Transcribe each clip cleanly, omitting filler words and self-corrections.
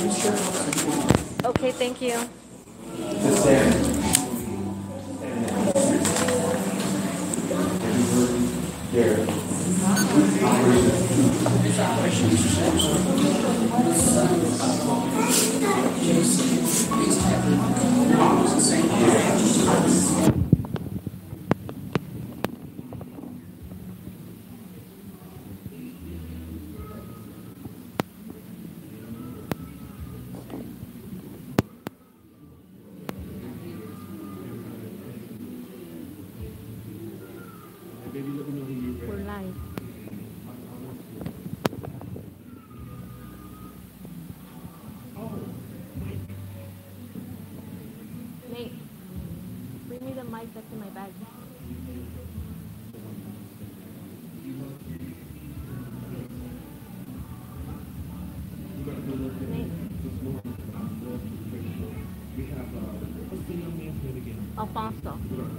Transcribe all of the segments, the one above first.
Okay, thank you. We're live. Nate, bring me the mic that's in my bag. Nate. Alfonso.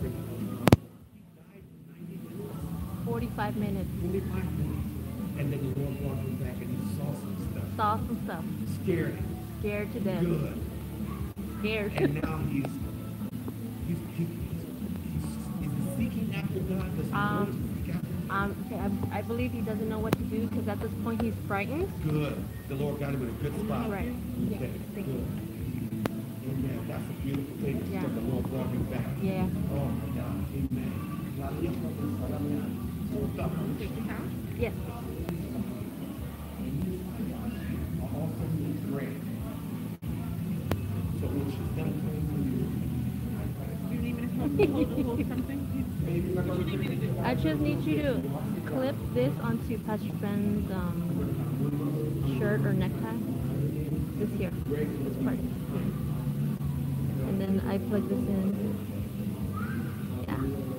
45 minutes. And then the Lord brought him back and he saw some stuff. Saw some stuff. Scared him. Scared to death. Good. Scared. And now he's seeking after God. Does he know to seek after him? Okay, I believe he doesn't know what to do because at this point he's frightened. Good. The Lord got him in a good spot. Right. Okay. Thank Good. you. Amen. That's a beautiful thing. Yeah. That the Lord brought him back. Yeah. Oh my God. Amen. Yes. I just need you to clip this onto Pastor Ben's shirt or necktie. This here, this part. And then I plug this in. Yeah.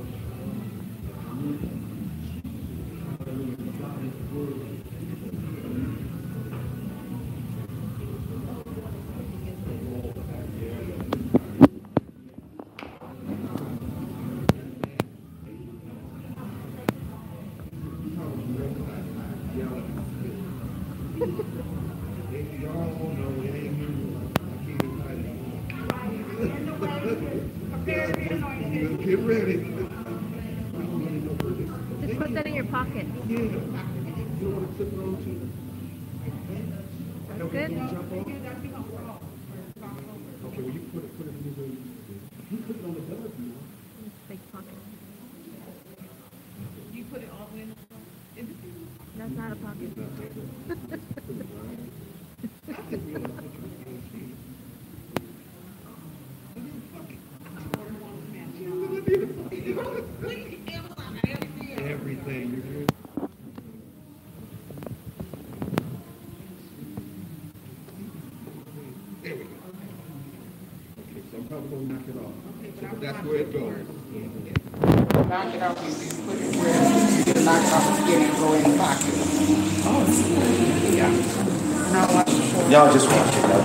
Get ready. Just put that in your pocket. Yeah. You don't want to clip it on too. That's good. Jump on. Okay, well you put it in the you put it on the belt if you want. Big pocket. You put it all in the That's not a pocket. Everything. There we go. Okay, so I'm probably gonna knock it off. So that's where it goes. knock it off, you put it where you can knock it off again and go in the pocket. Oh, yeah. Now watch the show. Y'all just watch it. Y'all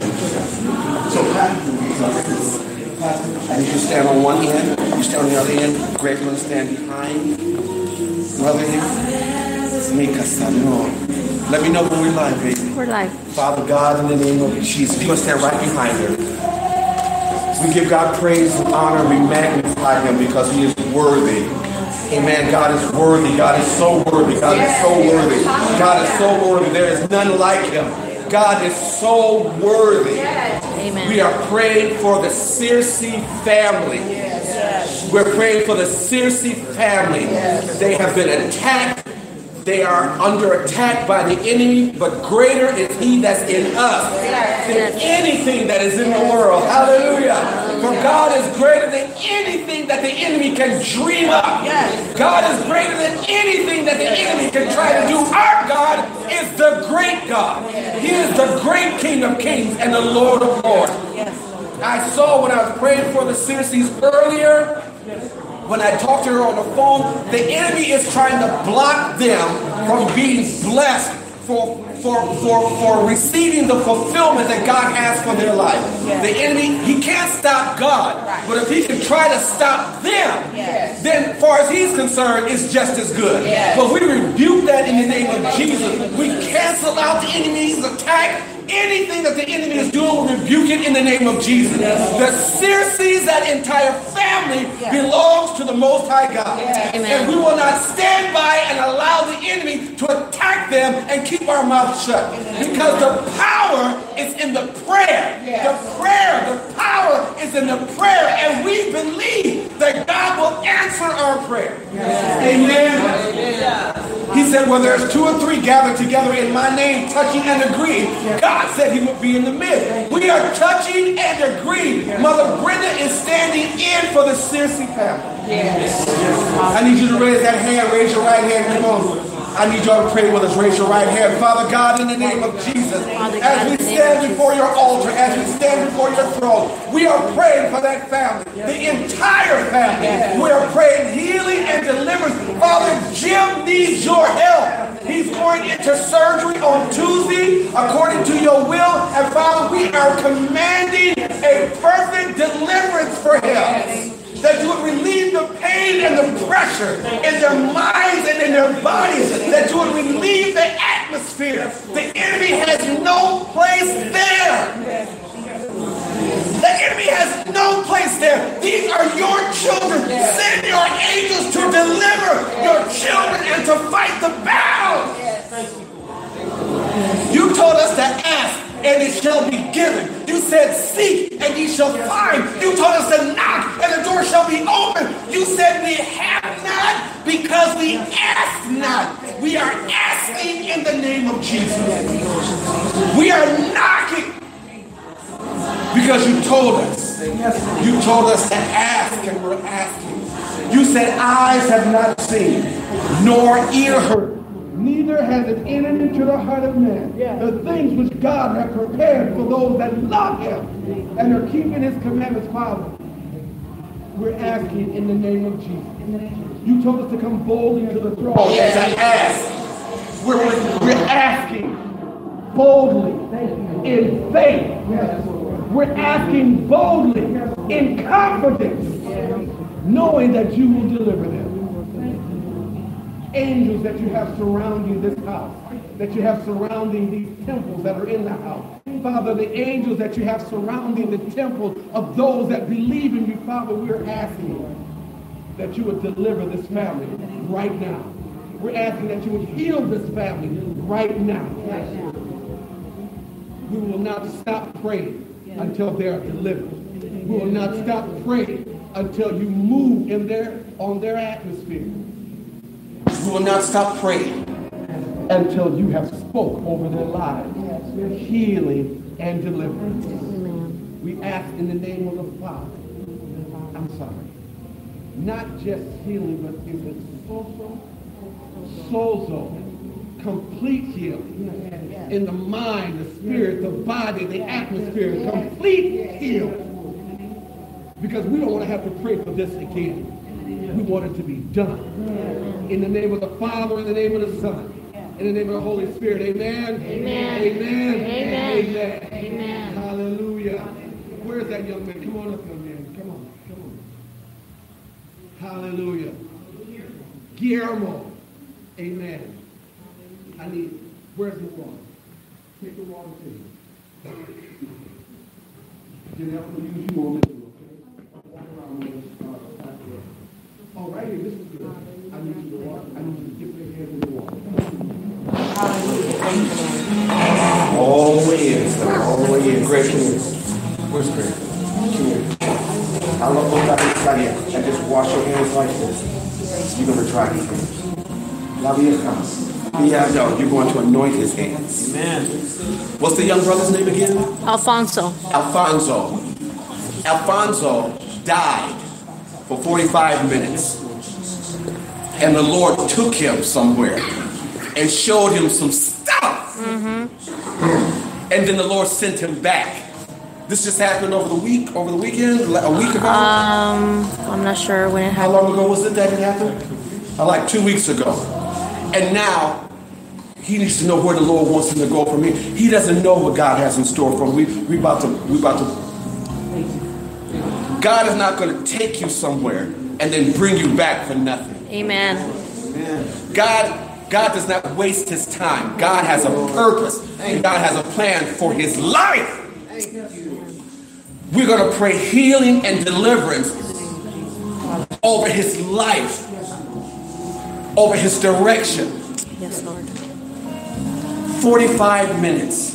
just I need you to stand on one end. You stand on the other end. Greg, going to stand behind. Brother, make us know. Let me know when we're live, baby. We're live. Father God, in the name of Jesus, you're going to stand right behind her. We give God praise and honor. We magnify him because he is worthy. Amen. God is worthy. God is so worthy. God is so worthy. God is so worthy. There is none like him. God is so worthy. Amen. We are praying for the Searcy family. We're praying for the Searcy family. They have been attacked. They are under attack by the enemy, but greater is he that's in us than anything that is in the world. Hallelujah. For God is greater than anything that the enemy can dream up. God is greater than anything that the enemy can try to do. Our God is the great God. He is the great King of kings and the Lord of lords. I saw when I was praying for the Searcy's earlier, when I talked to her on the phone, the enemy is trying to block them from being blessed for receiving the fulfillment that God has for their life. The enemy, he can't stop God. But if he can try to stop them, then as far as he's concerned, it's just as good. But we rebuke that in the name of Jesus. We cancel out the enemy's attack. Anything anything that the enemy is doing, we rebuke it in the name of Jesus. The Circes, that entire family, belongs to the Most High God. And we will not stand by and allow the enemy to attack them and keep our mouth shut. Because the power is in the prayer. The power is in the prayer. And we believe that God will answer our prayer. Amen. He said, well, there's 2 or 3 gathered together in my name, touching and agreeing. God said he would be in the midst. We are touching and agreeing. Mother Brenda is standing in for the Circe family. I need you to raise that hand. Raise your right hand. Come on. I need y'all to pray with us. Raise your right hand. Father God, in the name of Jesus, as we stand before your altar, as we stand before your throne, we are praying for that family, the entire family. We are praying healing and deliverance. Father, Jim needs your help. He's going into surgery on Tuesday, according to your will. And Father, we are commanding a perfect deliverance for him. That you would relieve the pain and the pressure in their minds and in their bodies. That you would relieve the atmosphere. The enemy has no place there. The enemy has no place there. These are your children. Send your angels to deliver your children and to fight the battle. You told us to ask, and it shall be given. You said, seek, and ye shall find. You told us to knock, and the door shall be open. You said we have not because we ask not. We are asking in the name of Jesus. We are knocking because you told us. You told us to ask, and we're asking. You said, eyes have not seen, nor ear heard. Neither has it entered into the heart of man the things which God has prepared for those that love him and are keeping his commandments, Father. We're asking in the name of Jesus. You told us to come boldly to the throne. As I ask, we're asking boldly in faith. We're asking boldly in confidence, knowing that you will deliver them. Angels that you have surrounding this house, that you have surrounding these temples that are in the house. Father, the angels that you have surrounding the temple of those that believe in you, Father, we're asking that you would deliver this family right now. We're asking that you would heal this family right now. We will not stop praying until they are delivered. We will not stop praying until you move on their atmosphere. We will not stop praying until you have spoke over their lives, healing and deliverance. We ask in the name of the Father. I'm sorry. Not just healing, but is it sozo, complete healing in the mind, the spirit, the body, the atmosphere, complete healing. Because we don't want to have to pray for this again. We want it to be done. In the name of the Father, in the name of the Son, in the name of the Holy Spirit. Amen. Amen. Amen. Amen. Amen. Amen. Hallelujah. Where's that young man? Come on up, young man. Come on. Come on. Hallelujah. Guillermo. Amen. Where's the water? Take the water to you. Then I'm going to use you on this one, okay? Walk around with us. All right, this is good. I need you to walk. I need you to dip your hand in the water. All the way in, son. All the way in. Great news. Where's Greg? Come here. I love what God is like here. And just wash your hands like this. You're going to try these hands. Love your hands. Yeah, no, you're going to anoint his hands. Amen. What's the young brother's name again? Alfonso. Alfonso died for 45 minutes. And the Lord took him somewhere and showed him some stuff. Mm-hmm. And then the Lord sent him back. This just happened over the weekend, a week ago? I'm not sure when it happened. How long ago was it that it happened? Like 2 weeks ago. And now he needs to know where the Lord wants him to go from here. He doesn't know what God has in store for him. We about to. God is not going to take you somewhere and then bring you back for nothing. Amen. God God does not waste his time. God has a purpose. And God has a plan for his life. We're going to pray healing and deliverance over his life, over his direction. Yes, Lord. 45 minutes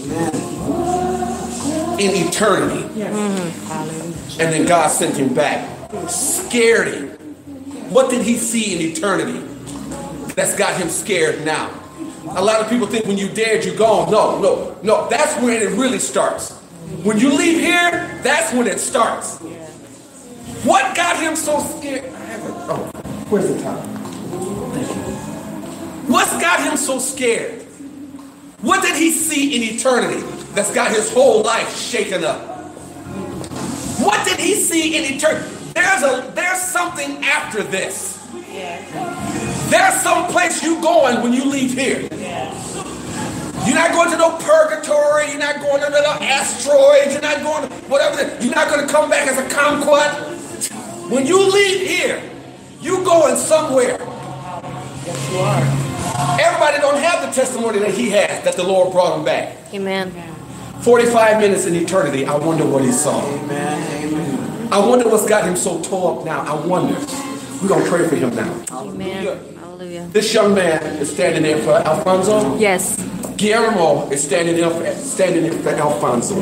in eternity. And then God sent him back. Scared him. What did he see in eternity that's got him scared now? A lot of people think when you dead, you're gone. No. That's when it really starts. When you leave here, that's when it starts. What got him so scared? Where's the time? What's got him so scared? What did he see in eternity that's got his whole life shaken up? What did he see in eternity? There's something after this. There's some place you going when you leave here. You're not going to no purgatory. You're not going to no asteroids. You're not going to whatever. You're not going to come back as a kumquat. When you leave here, you going somewhere. Yes, you are. Everybody don't have the testimony that he has, that the Lord brought him back. Amen. 45 minutes in eternity. I wonder what he saw. Amen. I wonder what's got him so tore up now. I wonder. We're going to pray for him now. Amen. Hallelujah. This young man is standing there for Alfonso. Yes. Guillermo is standing there for Alfonso.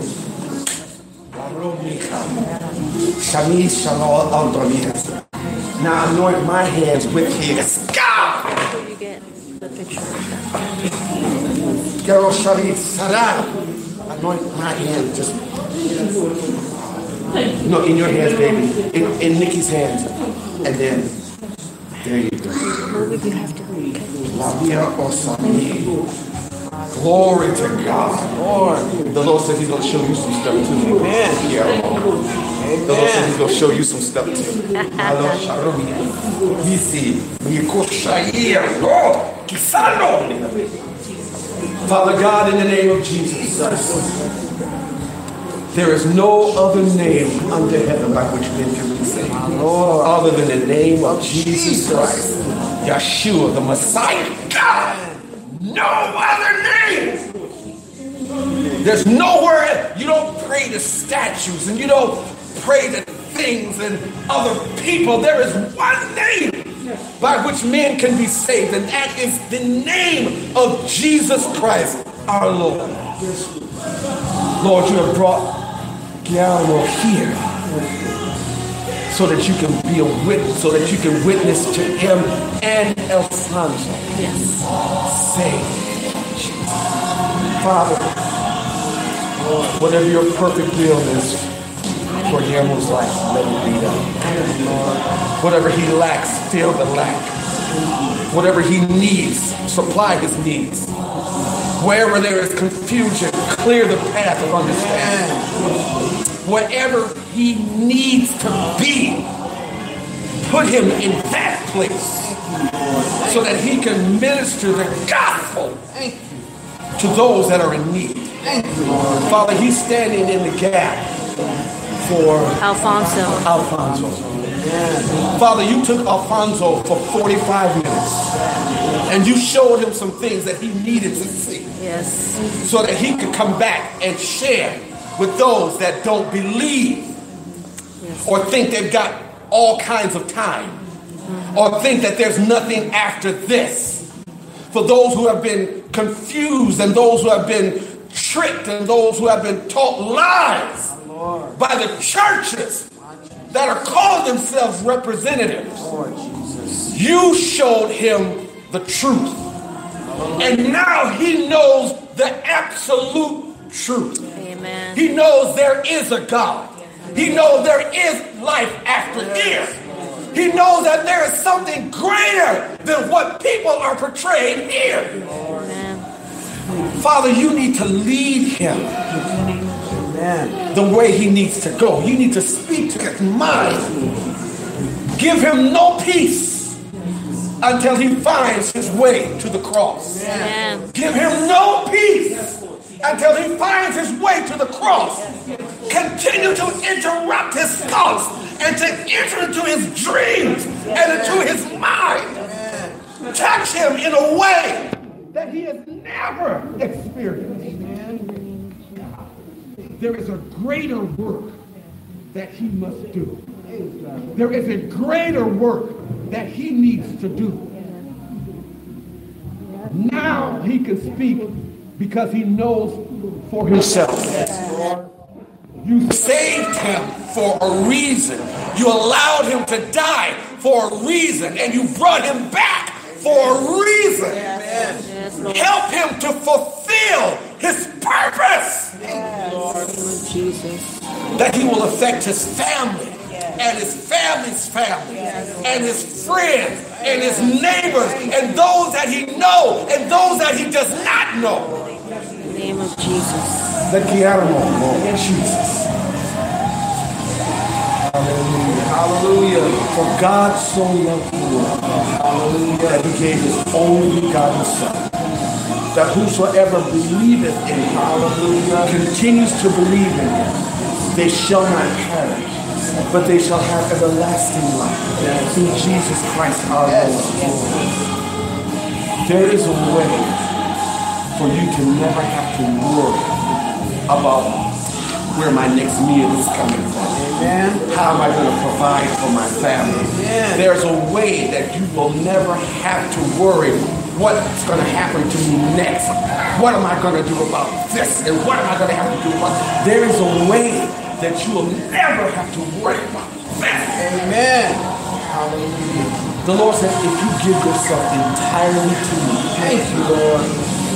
Now anoint my hands with his. God! Before you get the picture. Anoint my hands. Just no, in your hands, baby. In Nikki's hands. And then there you go. Where would you have to read? Glory to God. Lord. The Lord says he's going to show you some stuff too. Amen. The Lord says he's going to show you some stuff too. Father God, in the name of Jesus, there is no other name under heaven by which men can be saved other than the name of Jesus Christ, Yeshua, the Messiah. God, no other name. There's nowhere. You don't pray to statues and you don't pray to things and other people. There is one name by which men can be saved, and that is the name of Jesus Christ, our Lord. Lord, you have brought Guillermo here so that you can be a witness, so that you can witness to him and Alfonso. Yes. Say, Father, whatever your perfect will is for Guillermo's life, let it be done. Whatever he lacks, fill the lack. Whatever he needs, supply his needs. Wherever there is confusion, clear the path of understanding. Whatever he needs to be, put him in that place so that he can minister the gospel to those that are in need. Father, he's standing in the gap for Alfonso. Father, you took Alfonso for 45 minutes and you showed him some things that he needed to see. Yes. So that he could come back and share with those that don't believe or think they've got all kinds of time or think that there's nothing after this. For those who have been confused and those who have been tricked and those who have been taught lies by the churches that are calling themselves representatives. You showed him the truth. And now he knows the absolute truth. Amen. He knows there is a God. He knows there is life after here. He knows that there is something greater than what people are portraying here. Amen. Father, you need to lead him the way he needs to go. You need to speak to his mind. Give him no peace until he finds his way to the cross. Amen. Give him no peace until he finds his way to the cross. Continue to interrupt his thoughts and to enter into his dreams and into his mind Touch him in a way that he has never experienced. There is a greater work that he must do. There is a greater work that he needs to do. Now he can speak because he knows for himself. You saved him for a reason. You allowed him to die for a reason, and you brought him back for a reason. Help him to fulfill his purpose. Lord Jesus. That he will affect his family and his family's family and his friends and his neighbors and those that he knows and those that he does not know. In the name of Jesus. Let the animal, Lord Jesus. Hallelujah. Hallelujah. For God so loved the world. Hallelujah. That he gave his only begotten Son. That whosoever believeth in him, hallelujah, continues to believe in him, they shall not perish, but they shall have everlasting life. Through Jesus Christ our Lord. There is a way for you to never have to worry about where my next meal is coming from. Amen. How am I going to provide for my family? Amen. There's a way that you will never have to worry what's going to happen to me next. What am I going to do about this? And what am I going to have to do about this? There is a way that you will never have to worry about that. Amen. Hallelujah. The Lord said, if you give yourself entirely to me, thank you, Lord.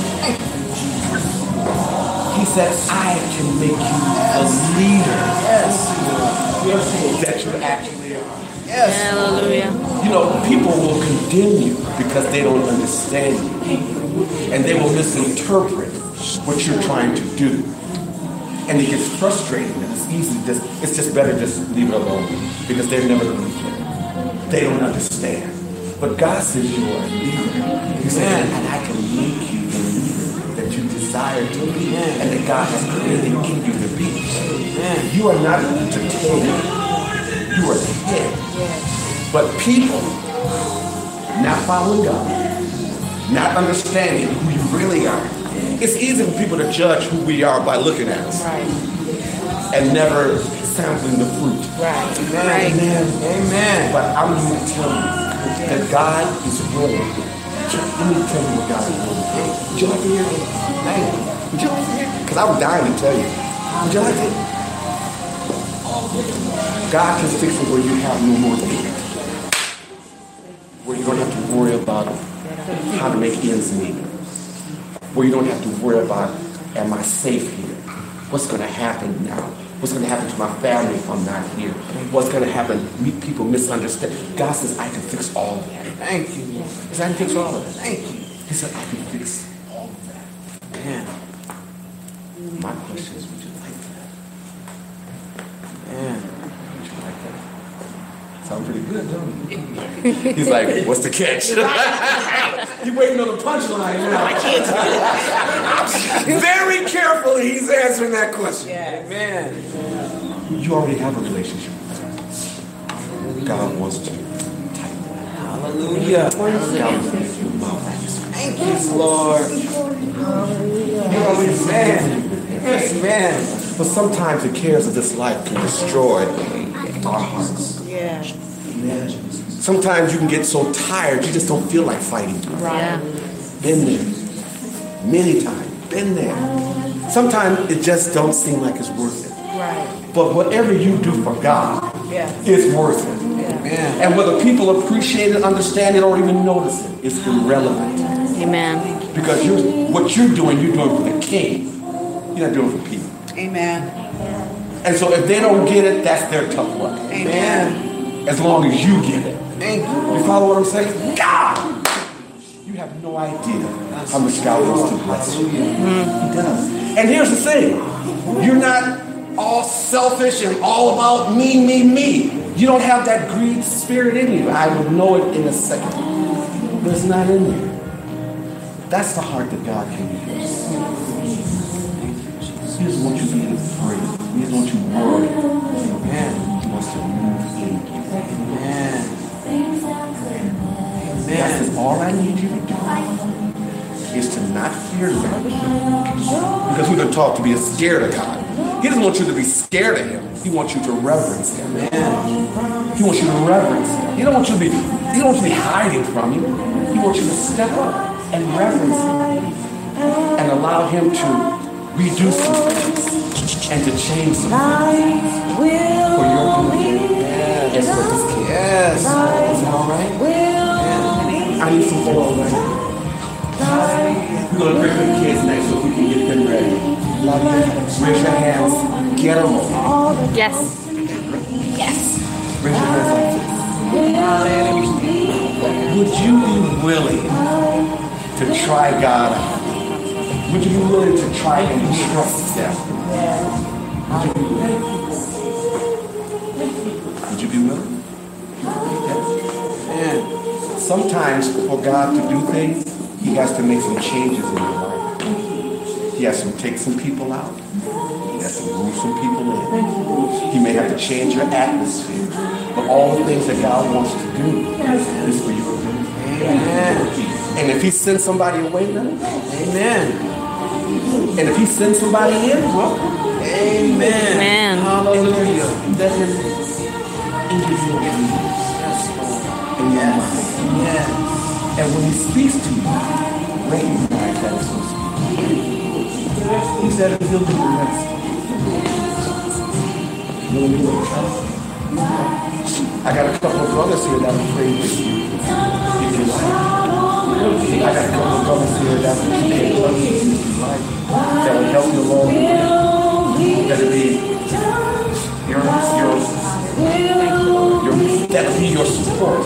He said, I can make you a leader. Yes. That you actually are. Yes. Hallelujah. You know, people will condemn you because they don't understand you. And they will misinterpret what you're trying to do. And it gets frustrating. And it's easy. It's just better just leave it alone. Because they're never going to get it. They don't understand. But God says you are a leader. He said, and I can make you the leader that you desire to be. And that God has created in you to be. You are not the tail. You are the head. But people not following God, not understanding who you really are. It's easy for people to judge who we are by looking at us. Right. And never sampling the fruit. Right. Amen. Amen. But I'm going to tell you that God is willing. Let me tell you what God is willing. Would you like to hear it? Would you like to hear it? Because I was dying to tell you. Would you like to hear it? God can fix it where you have no more need. Where you don't have to worry about how to make ends meet. Where you don't have to worry about, am I safe here? What's going to happen now? What's going to happen to my family if I'm not here? What's going to happen? People misunderstand. God says, I can fix all of that. Thank you. He said, I can fix all of that. Thank you. He said, I can fix all of that. Man. My question is, would you like that? Man. Would you like that? Sound pretty good, don't it? He's like, what's the catch? You're waiting on the punchline now. I can't do it. Very carefully, he's answering that question. Yeah. Amen. You already have a relationship with God. God wants to tighten that. Hallelujah. God wants to make your mouth. Thank you, Lord. Amen. Amen. But sometimes the cares of this life can destroy our hearts. Yeah. Sometimes you can get so tired you just don't feel like fighting. Yeah. Been there. Many times. Been there. Sometimes it just don't seem like it's worth it. Right. But whatever you do for God, it's worth it. Yeah. And whether people appreciate it, understand it, or even notice it, it's irrelevant. Amen. Because what you're doing for the King. You're not doing it for people. Amen. And so if they don't get it, that's their tough luck. Amen. As long as you get it. Thank you. You follow what I'm saying? God! You have no idea how much God wants to bless you. He does. And here's the thing. You're not all selfish and all about me, me, me. You don't have that greed spirit in you. I will know it in a second. But it's not in you. That's the heart that God can use. He doesn't want you being afraid. He doesn't want you worried. Amen. He wants to move in you. Amen. Amen. That's all all I need you to do is to not fear God. Because we've been taught to be scared of God. He doesn't want you to be scared of him. He wants you to reverence him. He wants you to reverence him. He don't want you to be hiding from him. He wants you to step up and reverence him and allow him to redo some things and to change some things for your good and for his kid. Yes. Is that all right? I need some oil right now. We're going to pray for the kids next so we can get them ready. Raise your hands. Get them all. Yes. Yes. Raise your hands like this. Would you be willing to try God out? Would you be willing to try and trust them? Would you be willing? And sometimes for God to do things, he has to make some changes in your life. He has to take some people out. He has to move some people in. He may have to change your atmosphere. But all the things that God wants to do is for you to do. Amen. And if he sends somebody away, let him go. Amen. And if he sends somebody in, well, amen. Amen. Hallelujah. Let him interview in you. Amen. And when he speaks to you, recognize that it's him speaking. He said he'll do the rest. I got a couple of brothers here that will pray with you. If you like. I got a couple of brothers here that will pray with you. If you like. That will help you along. That will be that will be your support.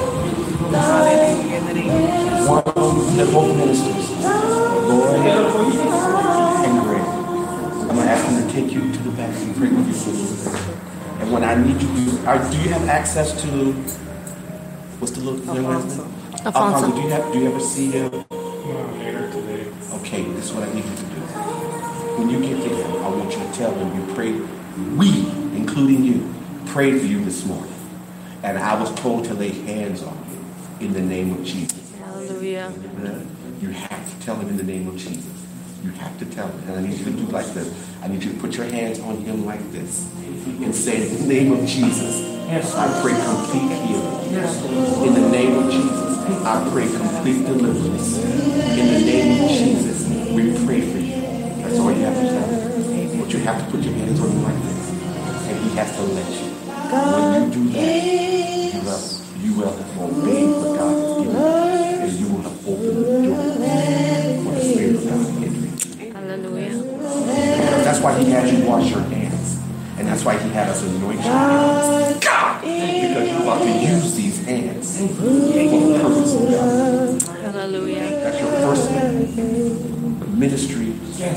One of the both ministers, Lord and Greg. I'm going to ask them to take you to the back and pray with you, sister. And when I need you, do you have access to, what's the little young man's name? Alfonso. Do you ever see him? Later today. Okay, this is what I need you to do. When you get to him, I want you to tell him you prayed, we, including you, prayed for you this morning. And I was told to lay hands on you in the name of Jesus. Hallelujah. You have to tell him in the name of Jesus. You have to tell him. And I need you to do like this. I need you to put your hands on him like this and say, in the name of Jesus, I pray complete healing. In the name of Jesus, I pray complete deliverance. In the name of Jesus, we pray for you. That's all you have to tell him. But you have to put your hands on him like this. And he has to let you. When you do that, you will have obeyed what God has given you. And you will have opened the door for the Spirit of God to enter. Hallelujah. That's why he had you wash your hands. And that's why he had us anoint your hands. God! Because you're about to use these hands for the purpose of God. Hallelujah. That's your first ministry. Yes,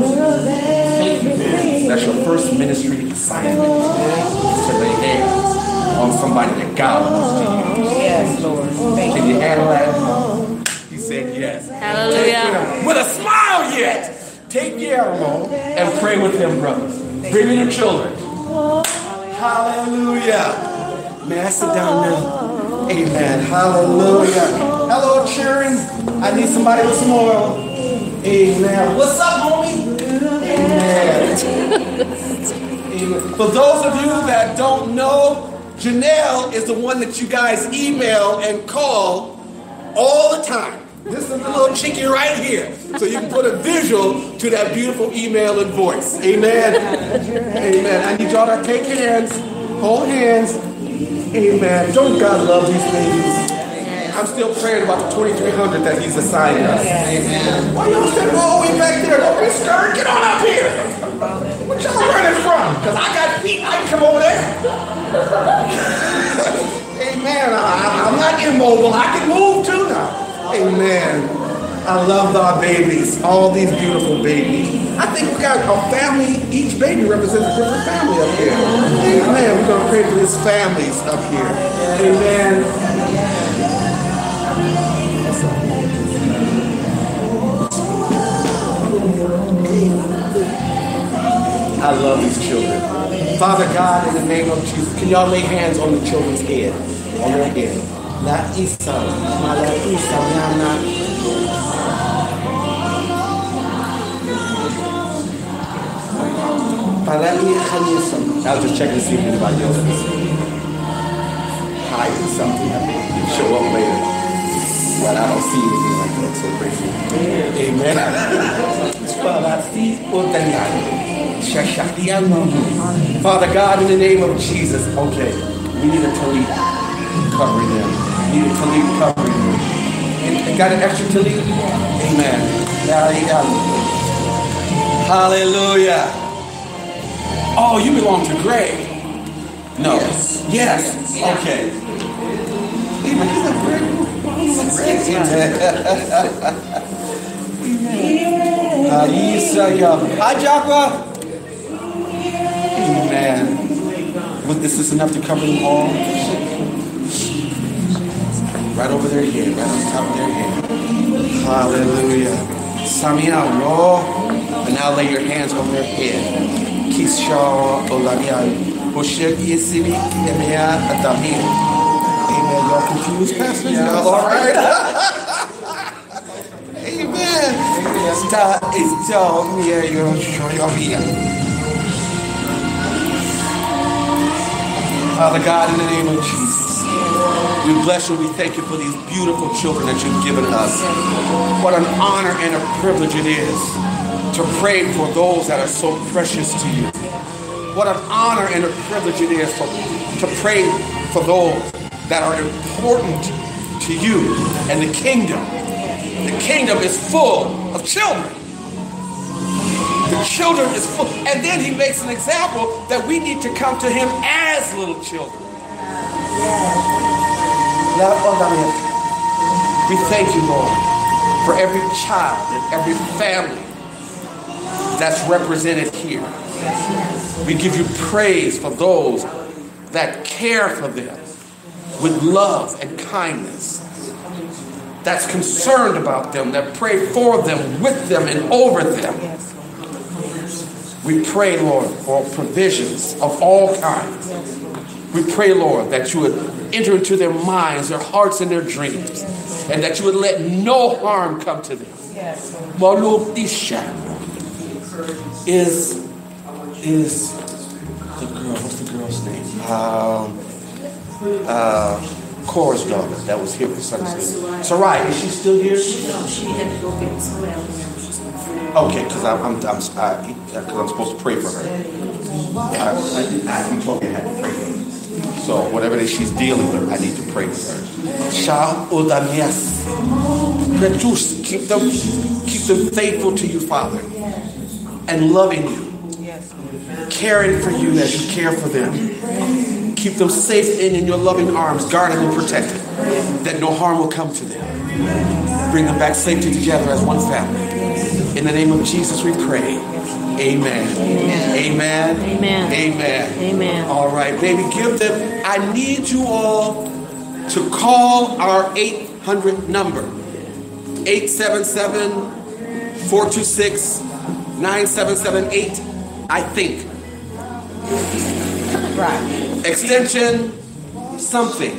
that's your first ministry assignment. To lay hands on somebody that God wants to use. Yes, Lord. Can you handle that? He said yes. Hallelujah. With a smile yet. Take Guillermo and pray with him, brothers. Bring in your children. Hallelujah. May I sit down now? Amen. Hallelujah. Hello, cheering. I need somebody with some oil. Amen. What's up, homie? Amen. Amen. For those of you that don't know, Janelle is the one that you guys email and call all the time. This is the little chickie right here. So you can put a visual to that beautiful email and voice. Amen. Amen. I need y'all to take hands. Hold hands. Amen. Don't God love these babies? I'm still praying about the 2,300 that he's assigned us. Amen. Why y'all standing all the way back there? Don't be scared. Get on up here. What y'all running from? Because I got feet. I can come over there. Amen. I'm not immobile. I can move too now. Amen. I love our babies. All these beautiful babies. I think we got a family. Each baby represents a different family up here. Amen. We're going to pray for these families up here. Amen. I love these children. Father God, in the name of Jesus, can y'all lay hands on the children's head? On their head. La Isa, Mala Isa, Nana. I was just checking to see if anybody else was hiding something. Show up later. But I don't see anything like that, so crazy. Amen. Father God, in the name of Jesus, okay, we need a tallit covering them. We need a tallit covering them. And got an extra tallit? Amen. Hallelujah. Oh, you belong to Greg. No. Yes. Okay. Even he's a Greg. Hi, Jacques. Amen. Is this enough to cover them all? Right over their head, right on top of their head. Hallelujah. Samuel, Lord. And now lay your hands over their head. Kisha Oladian. Amen. Y'all confused, Pastor? Y'all all right? Amen. Father God, in the name of Jesus, we bless you. We thank you for these beautiful children that you've given us. What an honor and a privilege it is to pray for those that are so precious to you. What an honor and a privilege it is to pray for those that are important to you and the kingdom. The kingdom is full of children. The children is full. And then he makes an example that we need to come to him as little children. We thank you, Lord, for every child and every family that's represented here. We give you praise for those that care for them with love and kindness, that's concerned about them, that pray for them, with them, and over them. We pray, Lord, for provisions of all kinds. We pray, Lord, that you would enter into their minds, their hearts, and their dreams, and that you would let no harm come to them. Maludisha is the girl, what's the girl's name? Cora's daughter that was here for Sunday school. Sarai, is she still here? No, she had to go get somewhere else. Okay, because I'm supposed to pray for her. I'm told I had to pray for her. So whatever it is she's dealing with, I need to pray for her. Keep them faithful to you, Father, and loving you, caring for you as you care for them. Keep them safe in your loving arms, guarded and protected, that no harm will come to them. Bring them back safely together as one family. In the name of Jesus we pray. Amen. Amen. Amen. Amen. Amen. All right, baby, give them. I need you all to call our 800 number. 877-426-9778, I think. Right. Extension something.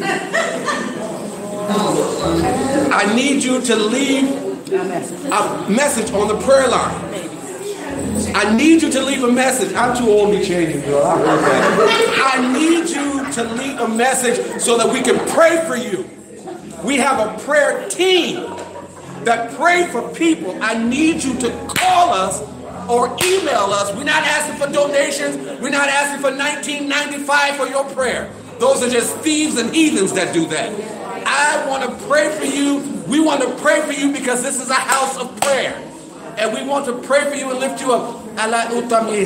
I need you to leave a message on the prayer line. I need you to leave a message. I'm too old to be changing, girl. I heard that. I need you to leave a message so that we can pray for you. We have a prayer team that pray for people. I need you to call us or email us. We're not asking for donations. We're not asking for $19.95 for your prayer. Those are just thieves and heathens that do that. I want to pray for you. We want to pray for you because this is a house of prayer. And we want to pray for you and lift you up. No.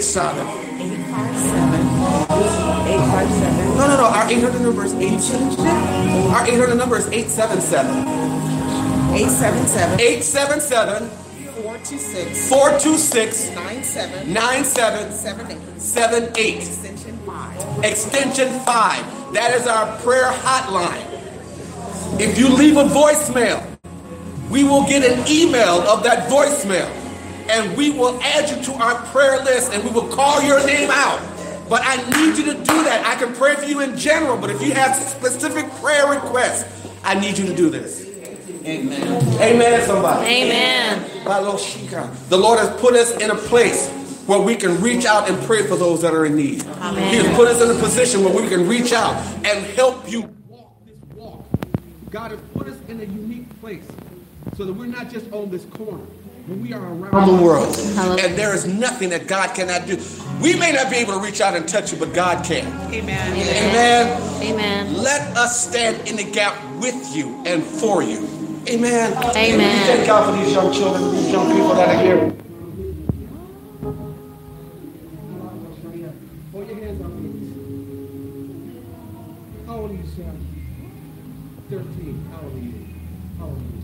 Our 800 number is 877. Our 800 number is 877. 877. 426 9778. Extension 5. That is our prayer hotline. If you leave a voicemail, we will get an email of that voicemail, and we will add you to our prayer list, and we will call your name out, But I need you to do that. I can pray for you in general, but if you have specific prayer requests, I need you to do this. Amen. Amen, somebody. Amen. The Lord has put us in a place where we can reach out and pray for those that are in need. Amen. He has put us in a position where we can reach out and help you walk this walk. God has put us in a unique place so that we're not just on this corner, but we are around the world. And there is nothing that God cannot do. We may not be able to reach out and touch you, but God can. Amen. Amen. Amen. Let us stand in the gap with you and for you. Amen. Amen. Thank God for these young children, these young people that are here. Hold your hands up, please. How old are you, son? 13. How old are you? How old are you?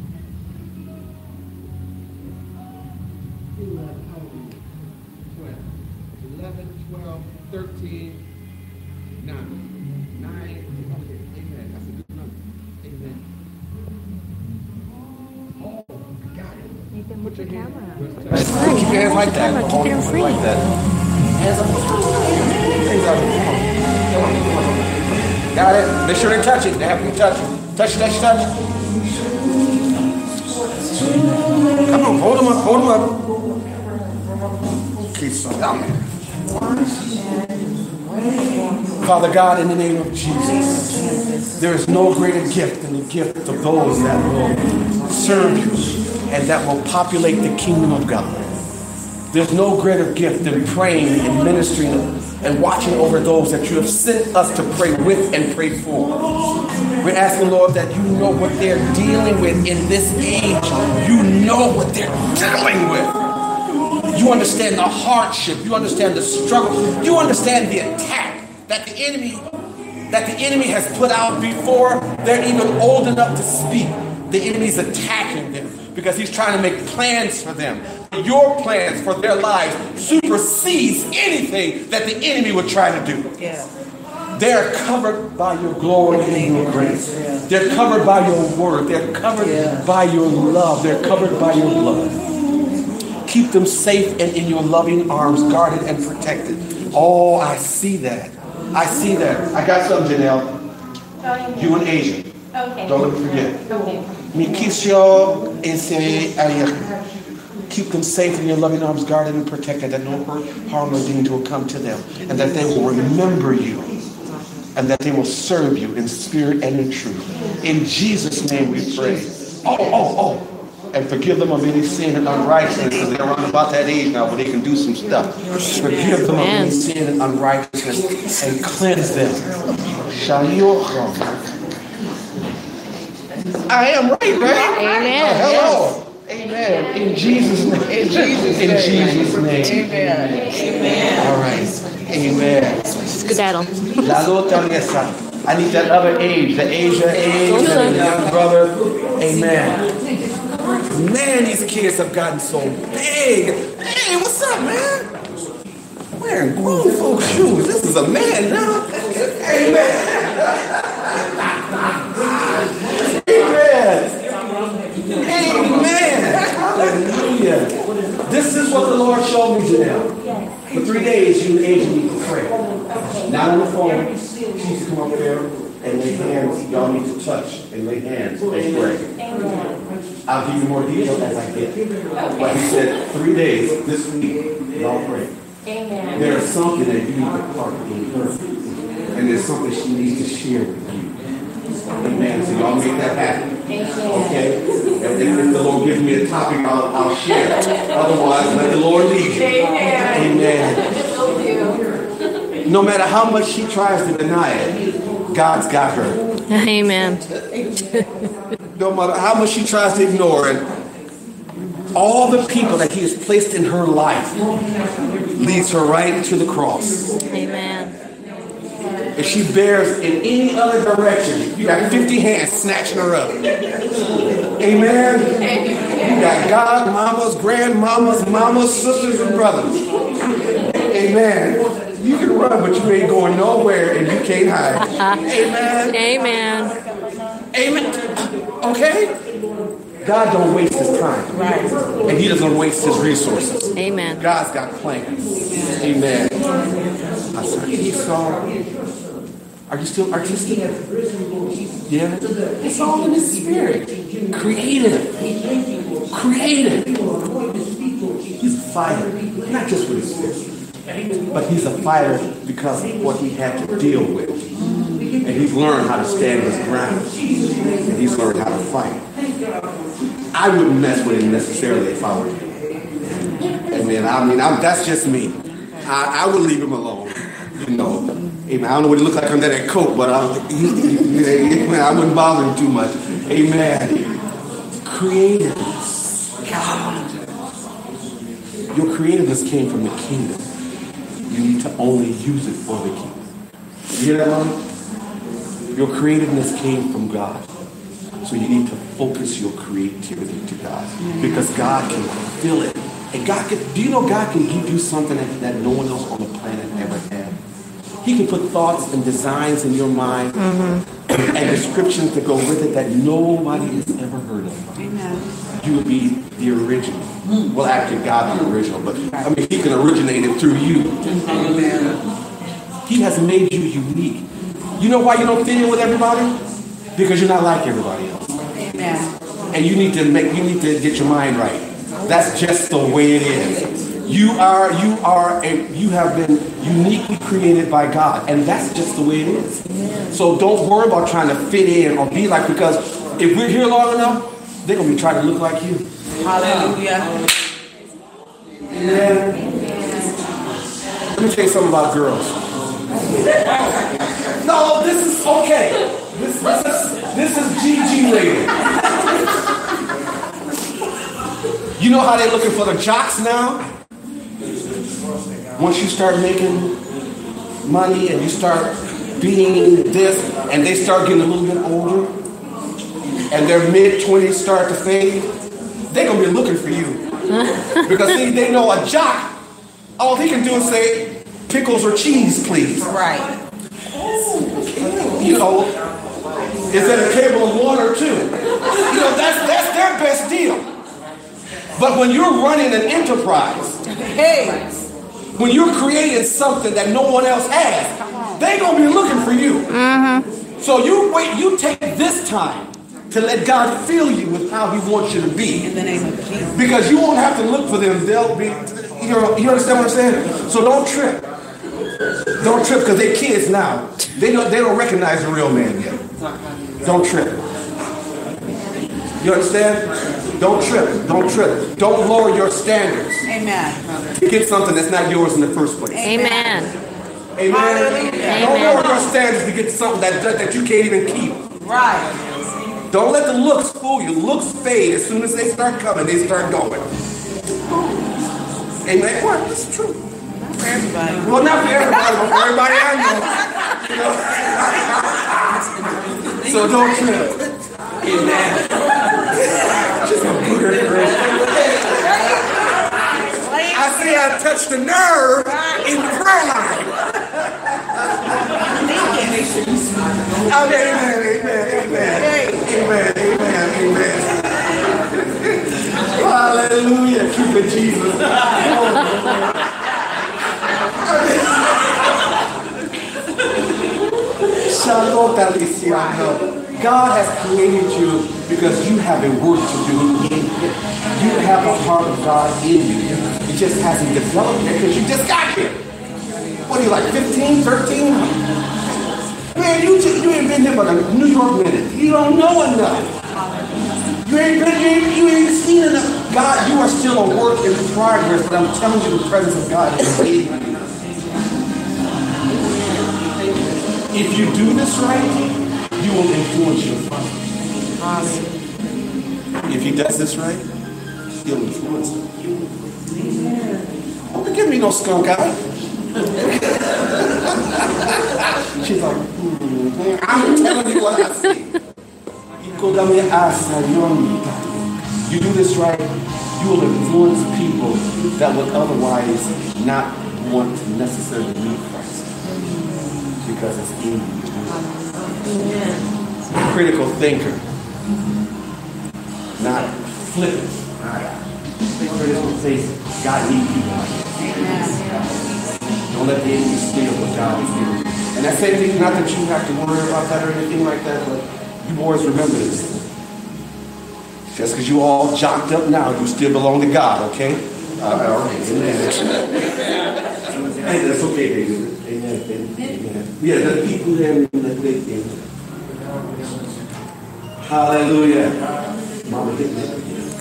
11. How old are you? 12. 11, 12, 13, 9. 9. Amen. That's a good number. Amen. Oh, got it. You can put your camera on. Keep your hands like that. Keep it free. Like that. Hands up. Hands up. Got it. Make sure they touch it. They have to touch it. Touch, touch, touch. Come on, hold them up, hold them up. Keep some down there. Father God, in the name of Jesus, there is no greater gift than the gift of those that will serve you and that will populate the kingdom of God. There's no greater gift than praying and ministering and watching over those that you have sent us to pray with and pray for. We're asking, Lord, that you know what they're dealing with in this age. You know what they're dealing with. You understand the hardship. You understand the struggle. You understand the attack that the enemy has put out before they're even old enough to speak. The enemy's attacking them because he's trying to make plans for them. Your plans for their lives supersedes anything that the enemy would try to do. Yeah. They're covered by your glory and your grace. They're covered by your word. They're covered by your love. They're covered by your blood. Keep them safe and in your loving arms, guarded and protected. Oh, I see that. I see that. I got some, Janelle. You and Asia. Okay. Don't let me forget. Okay. Mikisio ese ayah. Keep them safe in your loving arms, guarded and protected, that no hurt, harm, or danger will come to them, and that they will remember you, and that they will serve you in spirit and in truth. In Jesus' name we pray. Oh. And forgive them of any sin and unrighteousness, because they're around about that age now where they can do some stuff. Forgive them of any sin and unrighteousness and cleanse them. I am right? Amen. Hello. Amen. In Jesus' name. In Jesus' name. Amen. All right. Amen. Skedaddle. I need that other age, the Asia age, the young brother. Amen. Man, these kids have gotten so big. Hey, what's up, man? Wearing grown folks' shoes. This is a man now. Amen. Amen. Amen. Hallelujah. This is what the Lord showed me today. For 3 days, you and Asia need to pray. Not on the phone. Please come up there and lay hands. Y'all need to touch and lay hands and pray. I'll give you more detail as I get. But he said 3 days this week, y'all pray. Amen. There is something that you need to part in her. And there's something she needs to share with you. Amen. So y'all make that happen. Okay? And if the Lord gives me a topic, I'll share. Otherwise, let the Lord lead you. Amen. No matter how much she tries to deny it, God's got her. Amen. No matter how much she tries to ignore it, all the people that he has placed in her life leads her right to the cross. Amen. If she bears in any other direction, you got 50 hands snatching her up. Amen. You got God, mamas, grandmamas, mamas, sisters, and brothers. Amen. You can run, but you ain't going nowhere, and you can't hide. Amen. Amen. Amen. Okay? God don't waste his time. And he doesn't waste his resources. Amen. God's got plans. Amen. I said, Esau. Are you still artistic? Yeah. It's all in his spirit. Creative. He's a fighter. Not just with his fist, but he's a fighter because of what he had to deal with. And he's learned how to stand his ground. And he's learned how to fight. I wouldn't mess with him necessarily if I were him. Amen. That's just me. I would leave him alone. You know. Amen. I don't know what he looks like under that coat, but I wouldn't bother him too much. Amen. Creativeness. God. Your creativeness came from the kingdom. You need to only use it for the kingdom. You hear that, Mom? Your creativeness came from God. So you need to focus your creativity to God. Because God can fill it. And do you know God can give you something that no one else on the planet ever had? He can put thoughts and designs in your mind and descriptions that go with it that nobody has ever heard of. Amen. You would be the original. Well, actually, God the original, but He can originate it through you. Amen. He has made you unique. You know why you don't fit in with everybody? Because you're not like everybody else. Amen. And you need to get your mind right. That's just the way it is. You have been uniquely created by God, and that's just the way it is. So don't worry about trying to fit in or be like, because if we're here long enough, they're gonna be trying to look like you. Hallelujah. Amen. Let me tell you something about girls. No, this is okay. This is GG lady. You know how they're looking for the jocks now? Once you start making money and you start being this, and they start getting a little bit older, and their mid-20s start to fade, they're going to be looking for you. Because they know a jock, all he can do is say, pickles or cheese, please. Right. You know, is that a table of water too? You know, that's their best deal. But when you're running an enterprise, when you're creating something that no one else has, they're going to be looking for you. So you take this time to let God fill you with how He wants you to be. In the name of Jesus. Because you won't have to look for them. They'll be, you understand what I'm saying? So don't trip. Don't trip, because they're kids now. They don't recognize the real man yet. Don't trip. You understand? Don't trip. Don't trip. Don't lower your standards. Amen. To get something that's not yours in the first place. Amen. Amen. Don't lower your standards to get something that you can't even keep. Right. Don't let the looks fool you. Looks fade. As soon as they start coming, they start going. Amen. Well, it's true. Not for everybody. Well, not for everybody, but for everybody I know. So don't trip. Amen. Just a booger. I say I touched the nerve in the prayer line. Amen. Hallelujah. Keep it, Jesus. God has created you because you have a work to do in Him. You have the heart of God in you. It just hasn't developed yet because you just got here. What are you, like 15, 13? Man, you ain't been here but a New York minute. You don't know enough. You ain't seen enough. God, you are still a work in progress, but I'm telling you the presence of God is in you. If you do this right, you will influence your father. If he does this right, he'll influence you. Don't give me no skunk eye. She's like, I'm telling you what I see. You do this right, you will influence people that would otherwise not want to necessarily meet Christ. Because it's in you. Amen. Critical thinker. Not flippant. Critical thinker. God needs people like that. Don't let the enemy steal what God has given you. And that same thing, not that you have to worry about that or anything like that, but you boys remember this. Just because you all jocked up now, you still belong to God, okay? All right. Amen. Hey, that's okay, David. Amen. Amen. Yeah, the people there in the thing. Hallelujah. Mama, get that.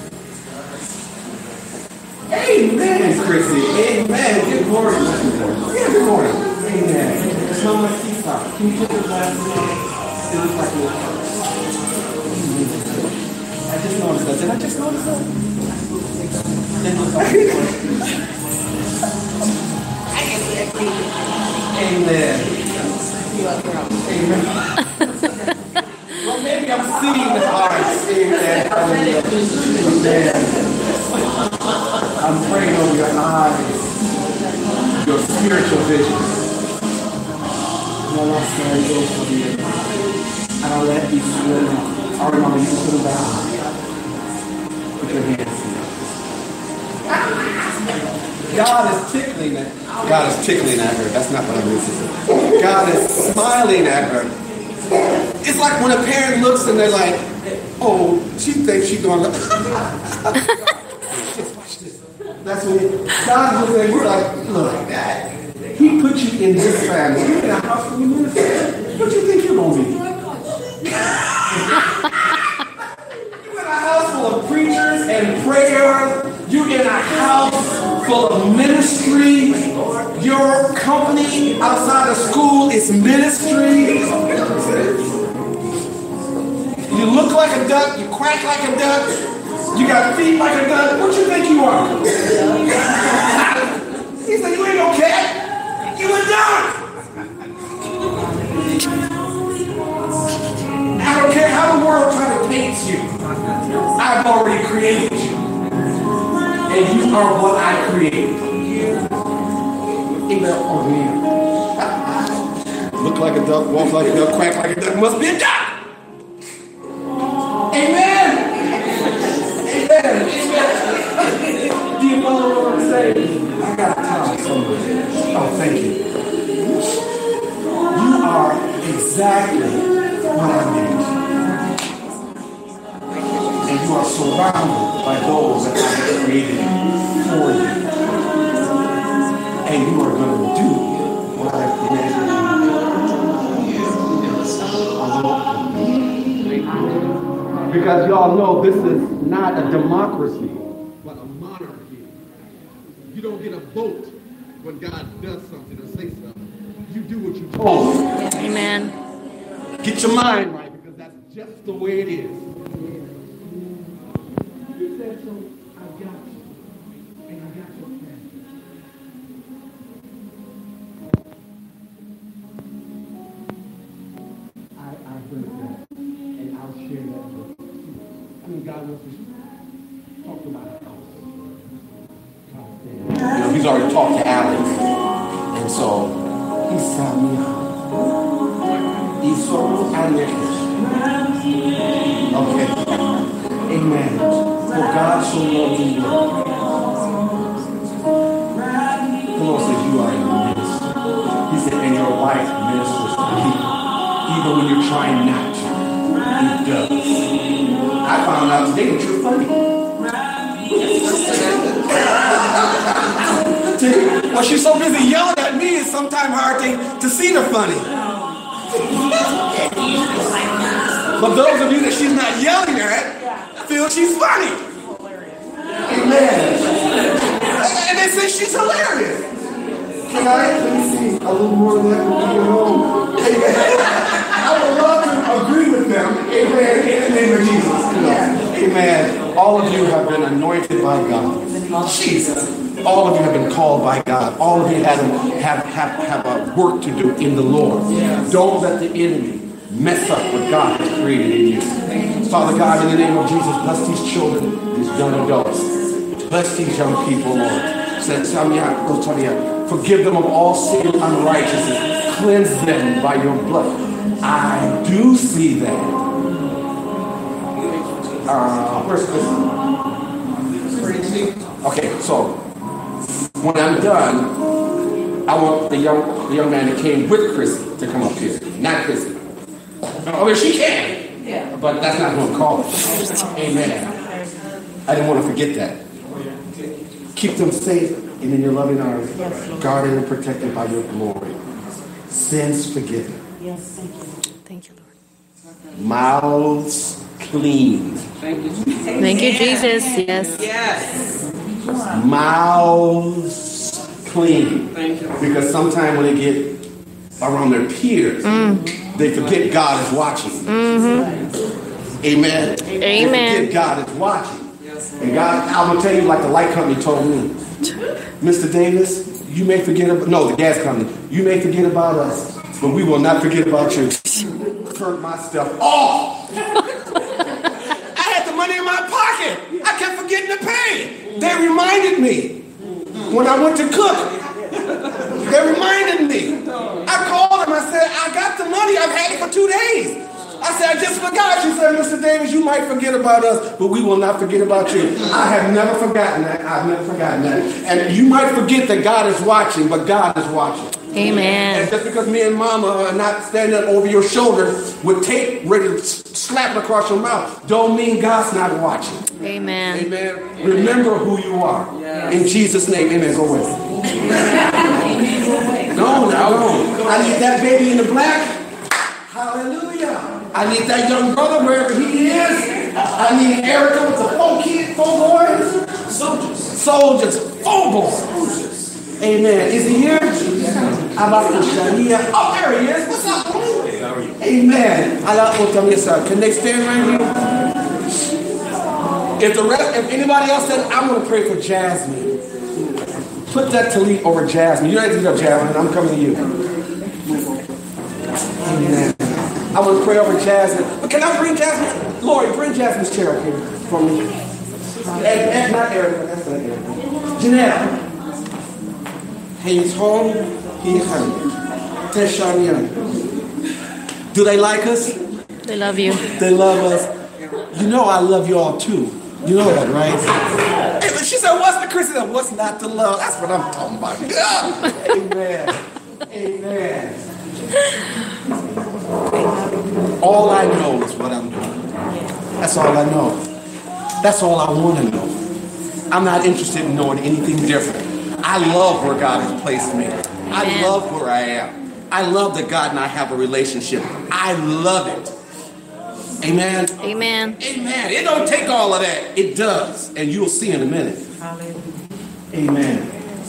Amen, Chrissy. Amen. Good morning. Yeah, good morning. Amen. Smell my teeth out. Can you put the glasses on? It looks like you're I just noticed that. Did I just notice that? Amen. Amen. Well, maybe I'm seeing the hearts. Amen. Amen. I'm praying over your eyes, your spiritual vision. No, I'm sorry, go for you. I don't let these women. All right, Mama, you put them down. Put your hands in. God is tickling at her. God is tickling at her. That's not what I meant to say. God is smiling at her. It's like when a parent looks and they're like, oh, she thinks she's going to... That's what God was saying. We're like, look, He put you in this family. You're in a house for you. What do you think you're going to be? You're in a house full of preachers and prayer. You're in a house full of ministry. Your company outside of school is ministry. You look like a duck. You quack like a duck. You got feet like a duck. What you think you are? He said, you ain't no cat. You a duck. I don't care how the world tries to paint you. I've already created you. And you are what I created. Look like a duck, walk like a duck, quack like a duck, must be a duck. Amen. Amen. Do you follow what I'm saying? I got to tell somebody. Oh, thank you. You are exactly what I need. And you are surrounded by those that I have created for you. And you are going to do what I have created you. Because y'all know this is not a democracy, but a monarchy. You don't get a vote when God does something or say something. You do what you're told. Amen. Get your mind right, because that's just the way it is. You said so, I got you. And I got your friend. I heard that, and I'll share that with you. I mean, God wants to talk about a house. He's already talked to Alex, and so he said me out. He's so Alex. Okay. Amen. For God so loved the world. The Lord says you are a minister. He said, and your wife ministers to me. Even when you're trying not to, He does. I found out today that you're funny. Well, she's so busy yelling at me, it's sometimes hard to see the funny. But those of you that she's not yelling at, feel she's funny. Amen. And they say she's hilarious. Can I see a little more of that when you home? Amen. I would love to agree with them. Amen. In the name of Jesus. Amen. All of you have been anointed by God. Jesus. All of you have been called by God. All of you have a work to do in the Lord. Don't let the enemy mess up what God has created in you. Father God, in the name of Jesus, bless these children, these young adults. Bless these young people, Lord. Forgive them of all sin and unrighteousness. Cleanse them by your blood. I do see them. Where's this? Okay, so when I'm done, I I want the young man that came with Chrissy to come up here, not Chrissy. I mean, she can, but that's not who I'm calling. Amen. I didn't want to forget that. Keep them safe and in your loving arms, guarded and protected by your glory. Sins forgiven. Yes, thank you. Thank you, Lord. Mouths clean. Thank you. Thank you, Jesus. Yes. Yes. Mouths clean. Thank you. Because sometimes when they get around their peers, they forget God is watching. Amen. Amen. They forget God is watching. And God, I'm going to tell you like the light company told me, Mr. Davis, you may forget about, no, the gas company, you may forget about us, but we will not forget about you. Turned my stuff off. I had the money in my pocket. I kept forgetting to pay. They reminded me when I went to cook. They reminded me. I called them. I said, I got the money. I've had it for 2 days. I said, I just forgot. She said, Mr. Davis, you might forget about us, but we will not forget about you. I have never forgotten that. I've never forgotten that. And you might forget that God is watching, but God is watching. Amen. And just because me and Mama are not standing over your shoulder with tape ready to slap it across your mouth, don't mean God's not watching. Amen. Amen. Remember who you are. In Jesus' name, amen. Go away. No. I need that baby in the black. Hallelujah. I need that young brother wherever he is. I need Erica with the 4 boys. Soldiers. 4 boys. Amen. Is he here? Oh, there he is. What's up, boy? Amen. Can they stand right here? If anybody else said, I'm going to pray for Jasmine. Put that tallit over Jasmine. You don't have to do Jasmine. I'm coming to you. Amen. I want to pray over Jasmine. But can I bring Jasmine? Lord, bring Jasmine's chair up here for me. And not Erica. That's not Erica. Janelle. He's home. He's home. Teshania. Do they like us? They love you. They love us. You know I love you all too. You know that, right? Hey, she said, what's the Christian? What's not to love? That's what I'm talking about. Amen. Amen. All I know is what I'm doing. That's all I know. That's all I want to know. I'm not interested in knowing anything different. I love where God has placed me. I love where I am. I love that God and I have a relationship. I love it. Amen. Amen. Amen. It don't take all of that. It does. And you'll see in a minute. Amen.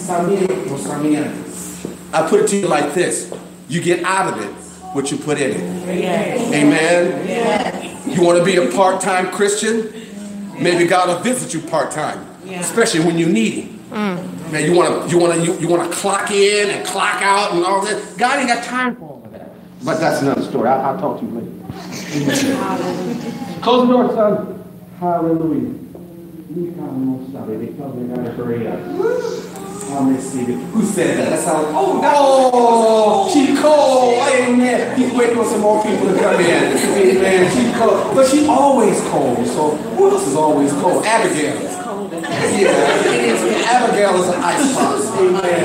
I put it to you like this. You get out of it what you put in it. Amen. You want to be a part-time Christian? Maybe God will visit you part-time, especially when you need Him. Man, you want to clock in and clock out and all that. God ain't got time for all of that. But that's another story. I'll talk to you later. Close the door, son. Hallelujah. They tell me I gotta hurry up. Who said that? That's how. Oh no, she's cold. Amen. He's waiting for some more people to come in. Amen. She's cold, but she's always cold. So who else is always cold? Abigail. Yeah, Abigail is an ice box. Amen.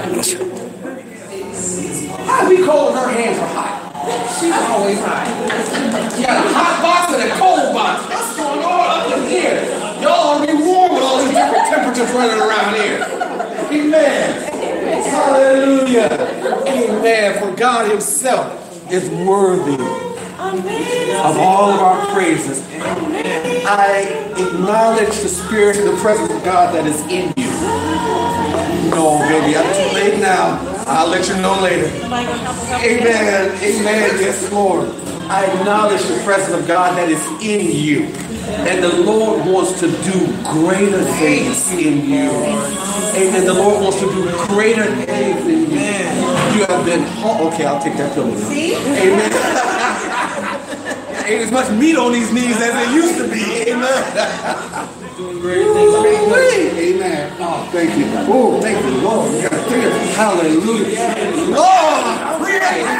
How be cold? Her hands are hot. She's always hot. You got a hot box and a cold box. What's going on up in here? Y'all are be warm with all these different temperatures running around here. Amen. Hallelujah. Amen. For God Himself is worthy of all of our praises. I acknowledge the Spirit and the presence of God that is in you. No, baby, I'm too late now. I'll let you know later. Amen. Amen. Yes, Lord. I acknowledge the presence of God that is in you. And the Lord wants to do greater things in you. Amen. The Lord wants to do greater things in you. You have been, okay, I'll take that pillow now. Amen. Ain't as much meat on these knees as there used to be. Amen. Doing great things. Amen. Oh, thank you. Oh, thank you, Lord. Hallelujah. Lord, bring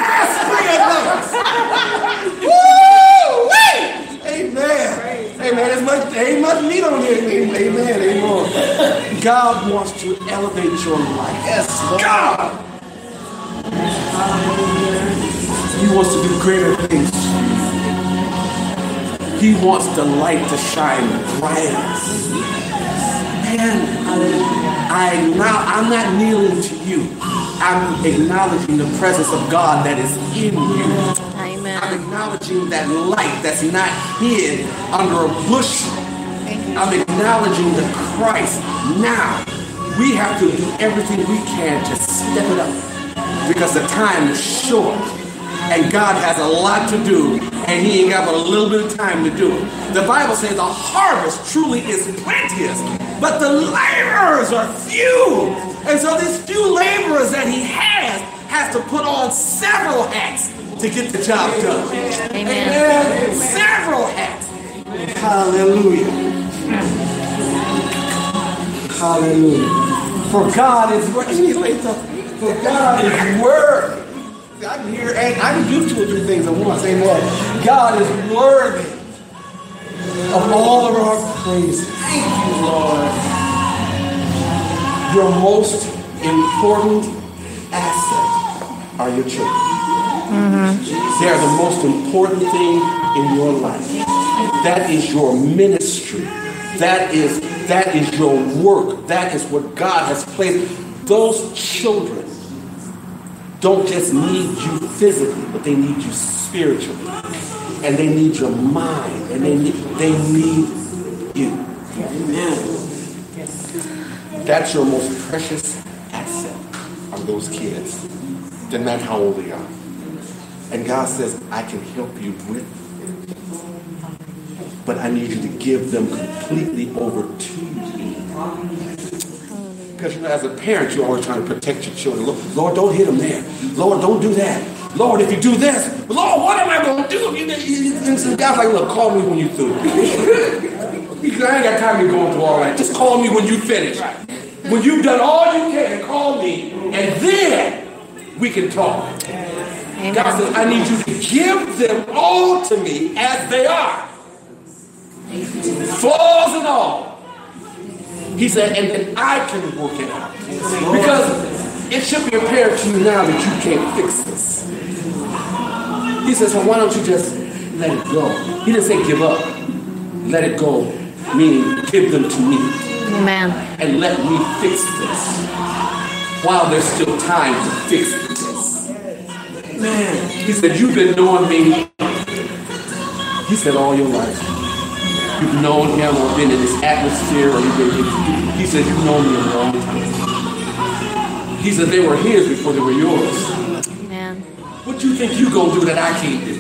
it. Woo! Amen. Amen. Ain't much meat on here. Amen. Amen. God wants to elevate your life. Yes, Lord. God. He wants to do greater things. He wants the light to shine brighter. Man, I'm not kneeling to you. I'm acknowledging the presence of God that is in you. Amen. I'm acknowledging that light that's not hid under a bushel. I'm acknowledging the Christ. Now, we have to do everything we can to step it up because the time is short and God has a lot to do and he ain't got but a little bit of time to do it. The Bible says the harvest truly is plenteous, but the laborers are few. And so these few laborers that he has to put on several hats to get the job done. Amen. Several hats. Hallelujah. Hallelujah. For God is worthy. For God is worthy. I can do 2 or 3 things at once. Amen. God is worthy of all of our praise. Thank you, Lord. Your most important asset are your children. They are the most important thing in your life. That is your ministry. That is your work. That is what God has placed. Those children don't just need you physically, but they need you spiritually. And they need your mind. And they need you. Amen. That's your most precious asset are those kids. Doesn't matter how old they are. And God says, I can help you with it. But I need you to give them completely over to me. Because as a parent, you're always trying to protect your children. Lord, don't hit them there. Lord, don't do that. Lord, if you do this, Lord, what am I going to do? And some guys like, look, call me when you're through. Because I ain't got time to go through all that. Just call me when you finish. When you've done all you can, call me, and then we can talk. Amen. God says, I need you to give them all to me as they are. Flaws and all. He said, and then I can work it out. Because it should be apparent to you now that you can't fix this. He says, so why don't you just let it go? He didn't say give up. Let it go, meaning give them to me. Amen. And let me fix this. While there's still time to fix this. Man, he said, you've been knowing me. He said, all your life. You've known him or been in his atmosphere. He said, you've known me a long time. He said, they were his before they were yours. Amen. What do you think you're going to do that I can't do?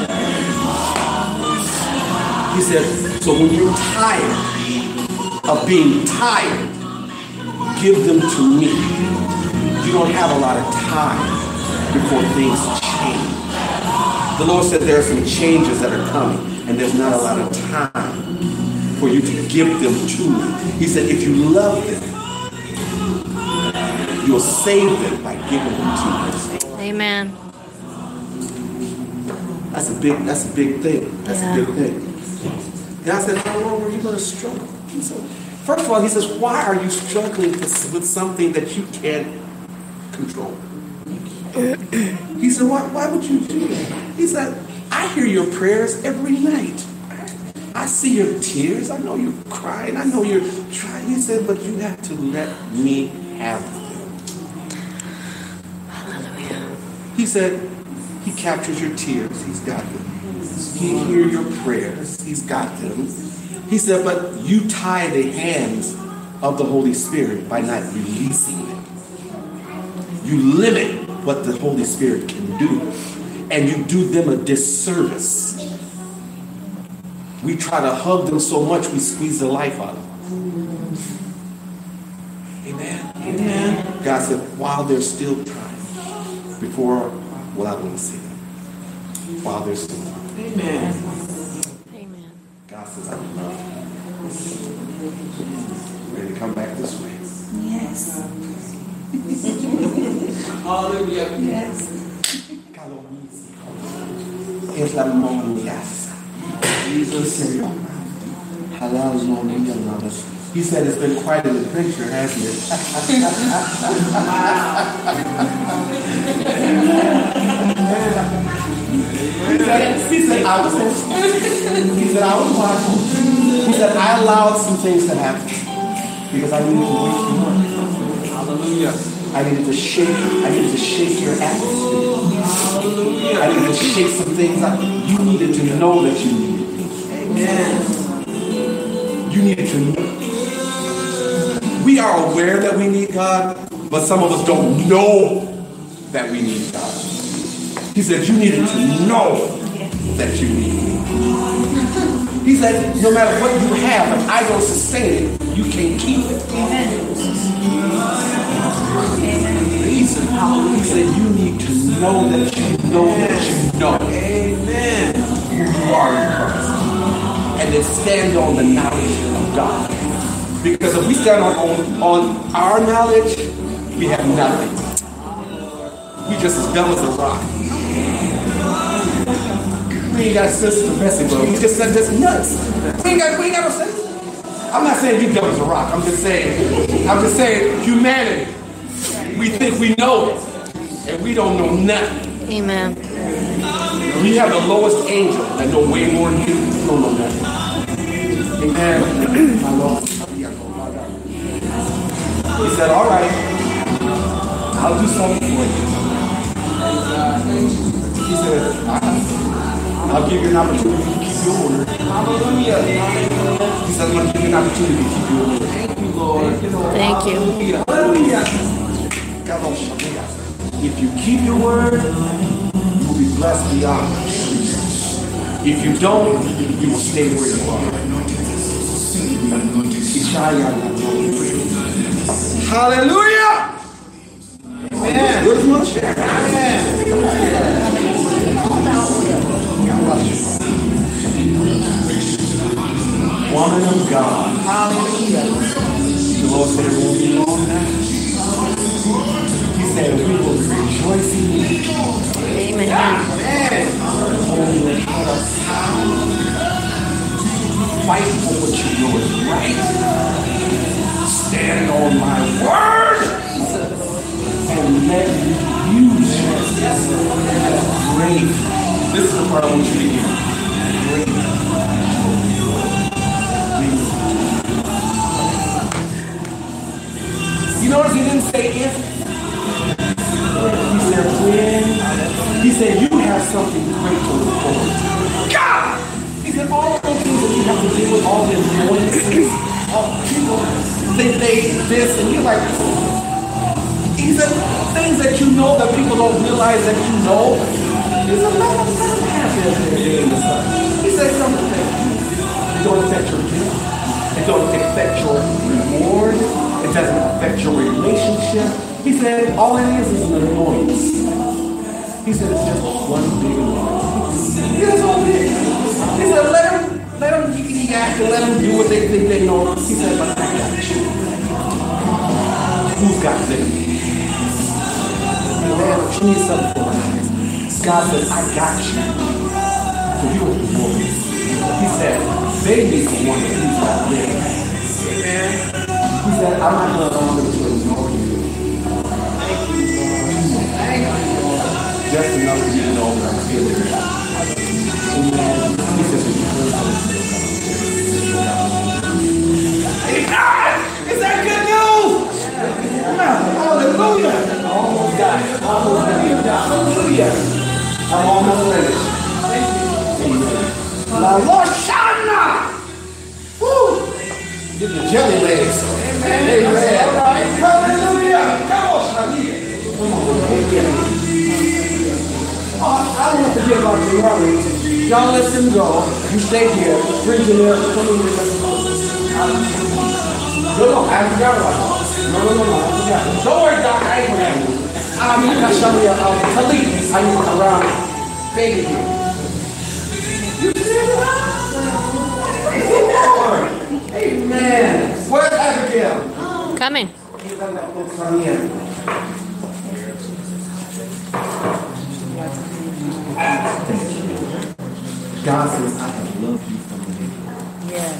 He said, so when you're tired of being tired, give them to me. You don't have a lot of time before things change. The Lord said there are some changes that are coming, and there's not a lot of time for you to give them to me. He said, if you love them, you'll save them by giving them to me. Amen. That's a big thing. That's Yeah. a big thing. God said, how long are you going to struggle? So, first of all, he says, why are you struggling with something that you can't control? He said, why would you do that? He said, I hear your prayers every night. I see your tears. I know you're crying. I know you're trying. He said, but you have to let me have them. Hallelujah. He said, he captures your tears. He's got them. He hears your prayers. He's got them. He said, but you tie the hands of the Holy Spirit by not releasing them. You limit what the Holy Spirit can do. And you do them a disservice. We try to hug them so much we squeeze the life out of them. Amen. Amen. God said, while there's still time, before, well, I wouldn't say that. While there's still time. Amen. Amen. God says, I love you. Ready to come back this way? Yes. Hallelujah. Yes. Es la momniasa. Jesus. He said it's been quite an adventure, hasn't it? I was listening. He said, I was watching. He said, I allowed some things to happen because I needed to wake you up. Hallelujah. I needed to shake your atmosphere. Hallelujah. I needed to shake some things up. You needed to know that you needed me. Amen. You needed to know. We are aware that we need God, but some of us don't know that we need God. He said, you needed to know that you need me. He said, no matter what you have, if I don't sustain it, you can't keep it. Amen. He said, you need to know that you know that you know. Amen. Who you are in Christ. And then stand on the knowledge of God. Because if we stand on our knowledge, we have nothing. We just as dumb as a rock. We ain't got sense of the message, but we just said this nuts. We ain't got no sense. I'm not saying you dumb as a rock. I'm just saying humanity. We think we know it, and we don't know nothing. Amen. We have the lowest angel that know way more than you. You don't know nothing. Amen. My Lord. He said, all right, I'll do something for you. He said, I'll give you an opportunity to keep your word. Hallelujah. He said, I'm going to give you an opportunity to keep your word. Thank you, Lord. Thank you. Hallelujah. If you keep your word, you will be blessed beyond. If you don't, you will stay where you are. Hallelujah! Amen. Woman of God. Hallelujah. The Lord said it won't be long now. He said we will rejoice in you. Amen. Fight for what you know is right. Stand on my word. And let me use you. Great. This is the part I want you to hear. Great. You notice he didn't say if. He said when. He said you have something great to look forward to. God! He said all those things that you have to deal with, all the annoyances, all people think they this, and you're like, he said things that you know that people don't realize that you know. He said, no, I'm not happy. He said something that don't affect your gift. It don't affect your reward. It doesn't affect your relationship. He said all it is an annoyance. He said it's just one big annoyance. That's all it is. He said let them act and let them do what they think they know. He said, but I got you. Who's got them? Man, you need something for my life. God said, I got you. So you are the voice. He said, they need someone who's got them. Amen. He said, I'm not going to allow them to ignore you. Thank you, Lord. Thank you, Lord. Just enough for you to know that I'm feeling it. Amen. He says, if you feel something, is that good news? Hallelujah. Almost got it. Hallelujah. I'm almost finished. Now, Lord, Shana. Woo. Get the jelly legs. Amen. All right. Hallelujah. Come on, Shania. Come on. I don't want to forget about the worry. Y'all let them go. You stay here. Bring them there. Come in here. No, I forgot about it. No, I forgot. Don't worry, Doc. I ain't forgot. I mean, I shall be Khalid. I need around baby. You see Lord. Amen. Where's Abigail? Coming. God says, I have loved you from the beginning. Yes.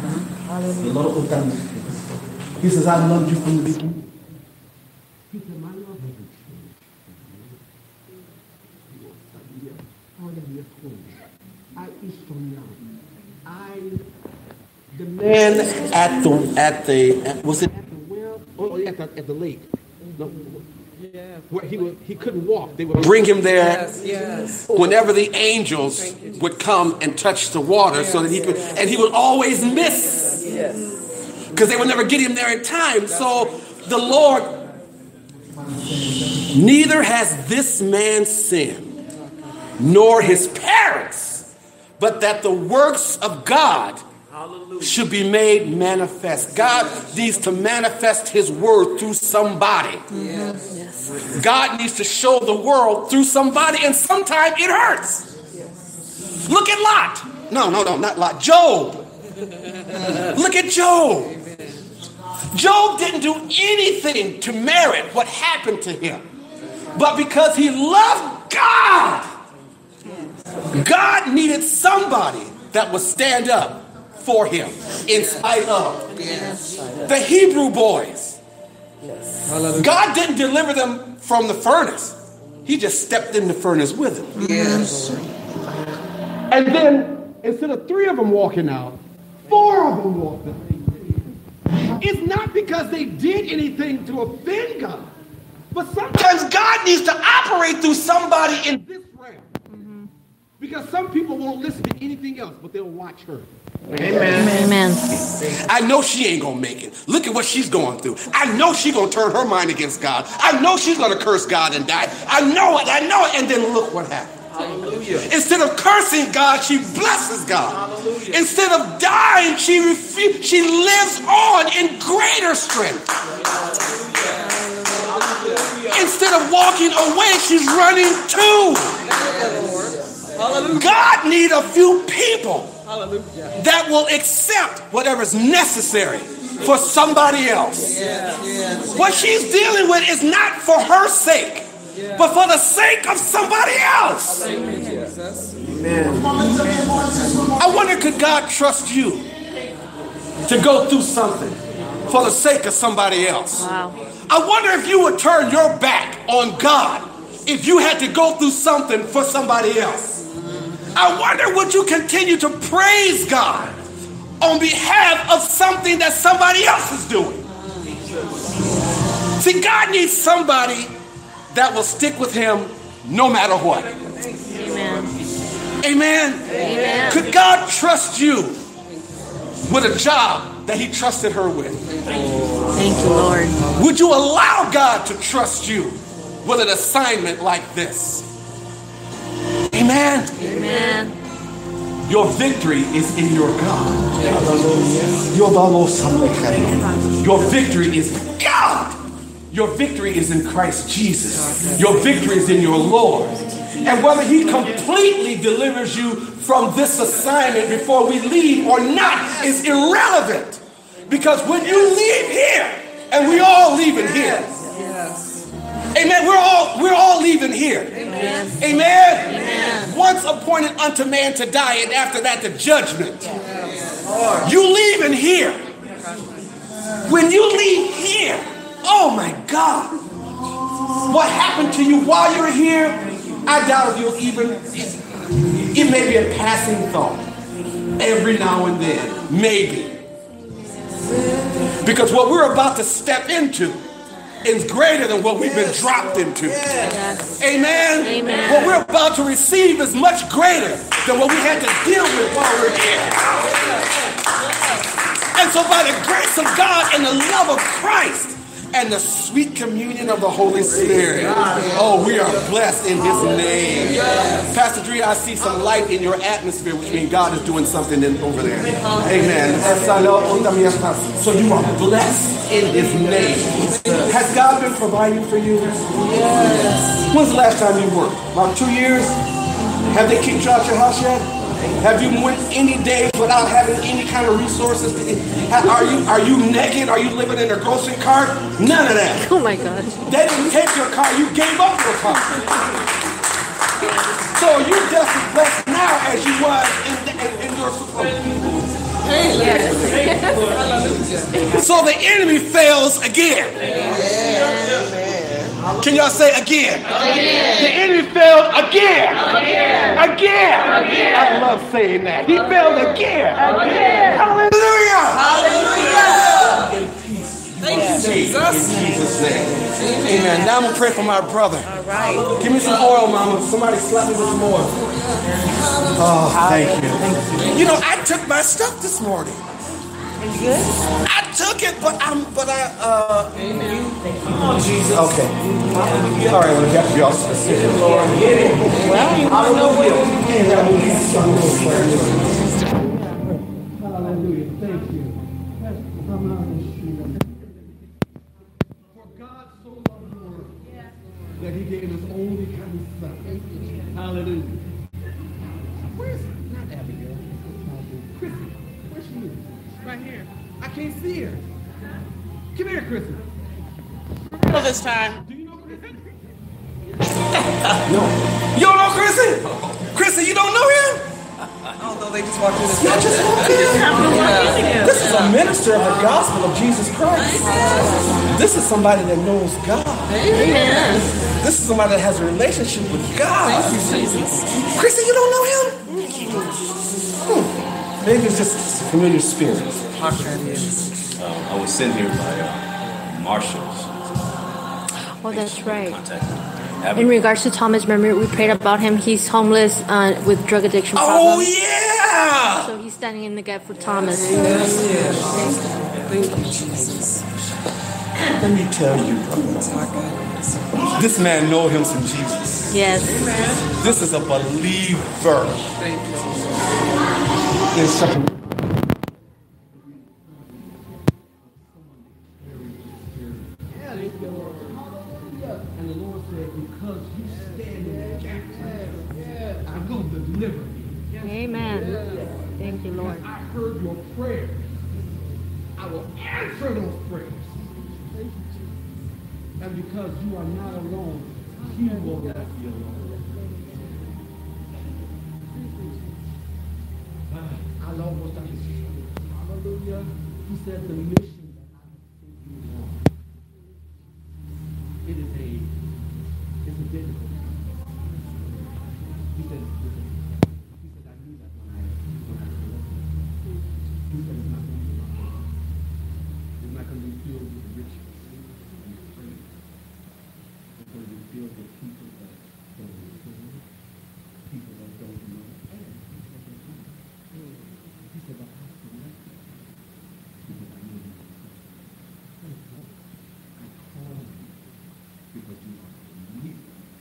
He says, I loved you from the beginning. He said, my love has changed. I is from now. I demand at the was it at the well? Oh, at the lake. No, where he couldn't walk. They would bring him there whenever the angels would come and touch the water so that he could, and he would always miss because they would never get him there in time. So the Lord, neither has this man sinned, nor his parents, but that the works of God should be made manifest. God needs to manifest his word through somebody. God needs to show the world through somebody, and sometimes it hurts. Look at Lot. No, not Lot. Job. Look at Job. Job didn't do anything to merit what happened to him. But because he loved God, God needed somebody that would stand up for him in spite of the Hebrew boys. God didn't deliver them from the furnace. He just stepped in the furnace with them. And then instead of 3 of them walking out, 4 of them walked out. It's not because they did anything to offend God, but sometimes God needs to operate through somebody in this realm. Because some people won't listen to anything else, but they'll watch her. Amen. I know she ain't gonna make it. Look at what she's going through. I know she's gonna turn her mind against God. I know she's gonna curse God and die. I know it. And then look what happened. Hallelujah. Instead of cursing God, she blesses God. Hallelujah. Instead of dying, she lives on in greater strength. Hallelujah. Instead of walking away, she's running too. God needs a few people that will accept whatever's necessary for somebody else. What she's dealing with is not for her sake, but for the sake of somebody else. I wonder, could God trust you to go through something for the sake of somebody else? Wow. I wonder if you would turn your back on God if you had to go through something for somebody else. I wonder, would you continue to praise God on behalf of something that somebody else is doing? See, God needs somebody that will stick with him no matter what. Amen. Amen. Amen. Could God trust you with a job that he trusted her with? Thank you, Lord. Would you allow God to trust you with an assignment like this? Amen. Amen. Your victory is in your God. Your victory is God. Your victory is in Christ Jesus. Your victory is in your Lord. And whether he completely delivers you from this assignment before we leave or not is irrelevant. Because when you leave here, and we all leaving here. Amen. We're all leaving here. Amen. Amen. Once appointed unto man to die, and after that the judgment. You leaving here. When you leave here, oh my God, what happened to you while you're here, I doubt if you'll even, it may be a passing thought every now and then, maybe. Because what we're about to step into is greater than what we've been dropped into. Yes. Amen. Amen. What we're about to receive is much greater than what we had to deal with while we're here. And so by the grace of God and the love of Christ and the sweet communion of the Holy Spirit, oh, we are blessed in his name. Pastor Dre, I see some light in your atmosphere, which means God is doing something over there. Amen. So you are blessed in his name. Has God been providing for you? Yes. When's the last time you worked? About 2 years? Have they kicked you out your house yet? Have you went any days without having any kind of resources? Are you naked? Are you living in a grocery cart? None of that. Oh my God. They didn't take your car. You gave up your car. So you're just as blessed now as you was in your So the enemy fails again. Can y'all say again? The enemy failed again. again. I love saying that. He failed again. Hallelujah. Thank you, Jesus. In Jesus' name. Amen. Now I'm going to pray for my brother. All right. Give me some oil, mama. Somebody slap me with some oil. Oh, thank you. You know, I took my stuff this morning. It's good? I took it, but I. Amen. Jesus. Okay. All right, well, you have to be all specific. Well, you want to know what? Hallelujah. Thank you. For God so loved the world that he gave his only begotten son. Hallelujah. Where's not Abigail? Chrissy. Where's she? Right here. I can't see her. Come here, Chrissy. This time. Do you know Chrissy? No. You don't know Chrissy? Chrissy, you don't know him? I don't know. They just walked in this. Y'all just walked in. This is a minister of the gospel of Jesus Christ. This is somebody that knows God. Amen. This is somebody that has a relationship with God. Chrissy, you don't know him? Maybe it's just a familiar spirit. I was sent here by marshals. Oh, that's right. Contacted. In regards to Thomas, remember we prayed about him. He's homeless with drug addiction Oh, problems. yeah! So he's standing in the gap for Thomas. Thank you, Jesus. Let me tell you, this man knows him some Jesus. Yes. This is a believer. In such And the Lord said, because you stand in the gap, I'm going to deliver you. Amen. Thank you, Lord. I heard your prayers. I will answer those prayers. And because you are not alone, he will not be alone. I love what that is. Hallelujah. He said the mission that I think you want. It's a difficult. He said, I knew that when I he said it's not going to be it's not going to be filled with riches and praise. It's going to be filled with people that don't listen, people that don't know, and people that don't know. He said, but I select them because I know you. I call you because you are me.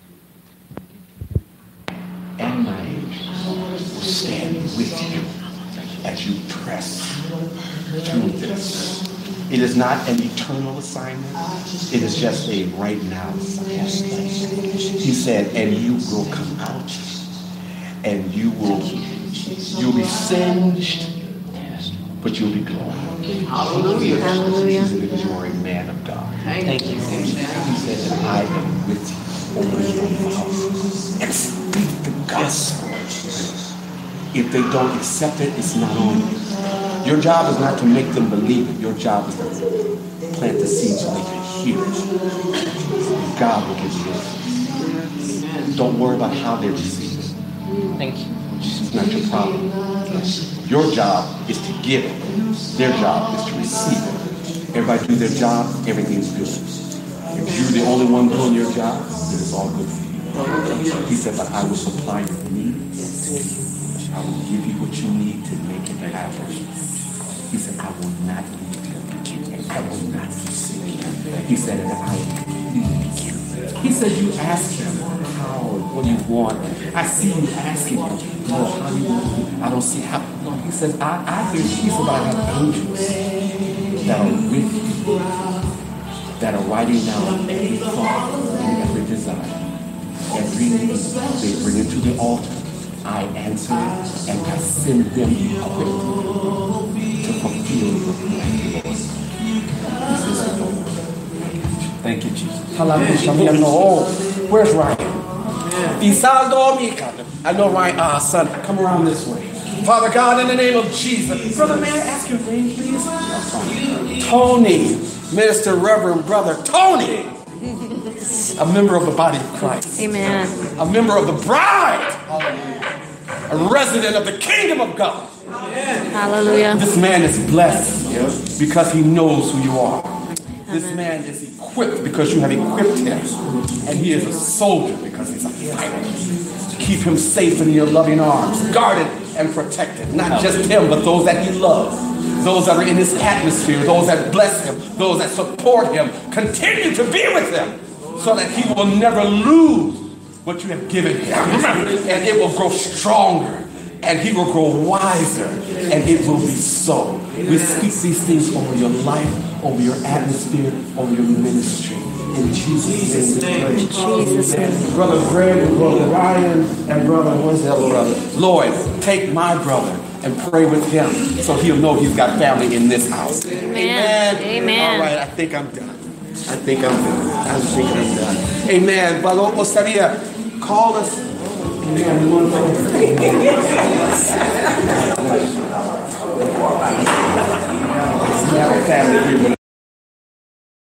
And my angels will stand with you as you press through this. It is not an eternal assignment. It is just a right now assignment. He said, and you will come out and you'll be singed, but you'll be glorified. Hallelujah. Hallelujah. Because you are a man of God. Thank you. He said that I am with you. Open your mouth and speak the gospel. If they don't accept it, it's not on you. Your job is not to make them believe it. Your job is to plant the seed so they can hear it. God will give you it. Don't worry about how they receive it. Thank you. It's not your problem. Your job is to give it. Their job is to receive it. Everybody do their job, everything's good. If you're the only one doing your job, then it's all good for you. He said, but I will supply your needs. I will give you what you need to make it happen. He said, I will not leave you. I will not forsake you. He said, and I will please you. He said, you ask him, how, what do you want? I see you asking him, Lord, how do you want me? I don't see how. No, he says, I hear peace about have angels that are with you, that are writing down every thought and every desire. Every need they bring it to the altar. I answer it and I send them quickly to fulfill your plan. He says, thank you, Jesus. Where's Ryan? I know Ryan, son, come around this way. Father God, in the name of Jesus. Brother, may I ask your name, please? Tony. Minister, Reverend Brother Tony. A member of the body of Christ. Amen. A member of the bride. A resident of the kingdom of God. Hallelujah. This man is blessed because he knows who you are. This man is equipped because you have equipped him. And he is a soldier because he's a fighter. Keep him safe in your loving arms, guarded and protected. Not just him, but those that he loves. Those that are in his atmosphere, those that bless him, those that support him. Continue to be with him so that he will never lose what you have given him. And it will grow stronger. And he will grow wiser. And it will be so. We speak these things over your life, over your atmosphere, over your ministry. In Jesus' name. In Jesus' name. Brother Greg and Brother Ryan and Brother, what's the other brother? Lloyd, take my brother and pray with him so he'll know he's got family in this house. Amen. Amen. All right, I think I'm done. I think I'm done. Amen. Brother Osaria, call us. Amen. We have a family here.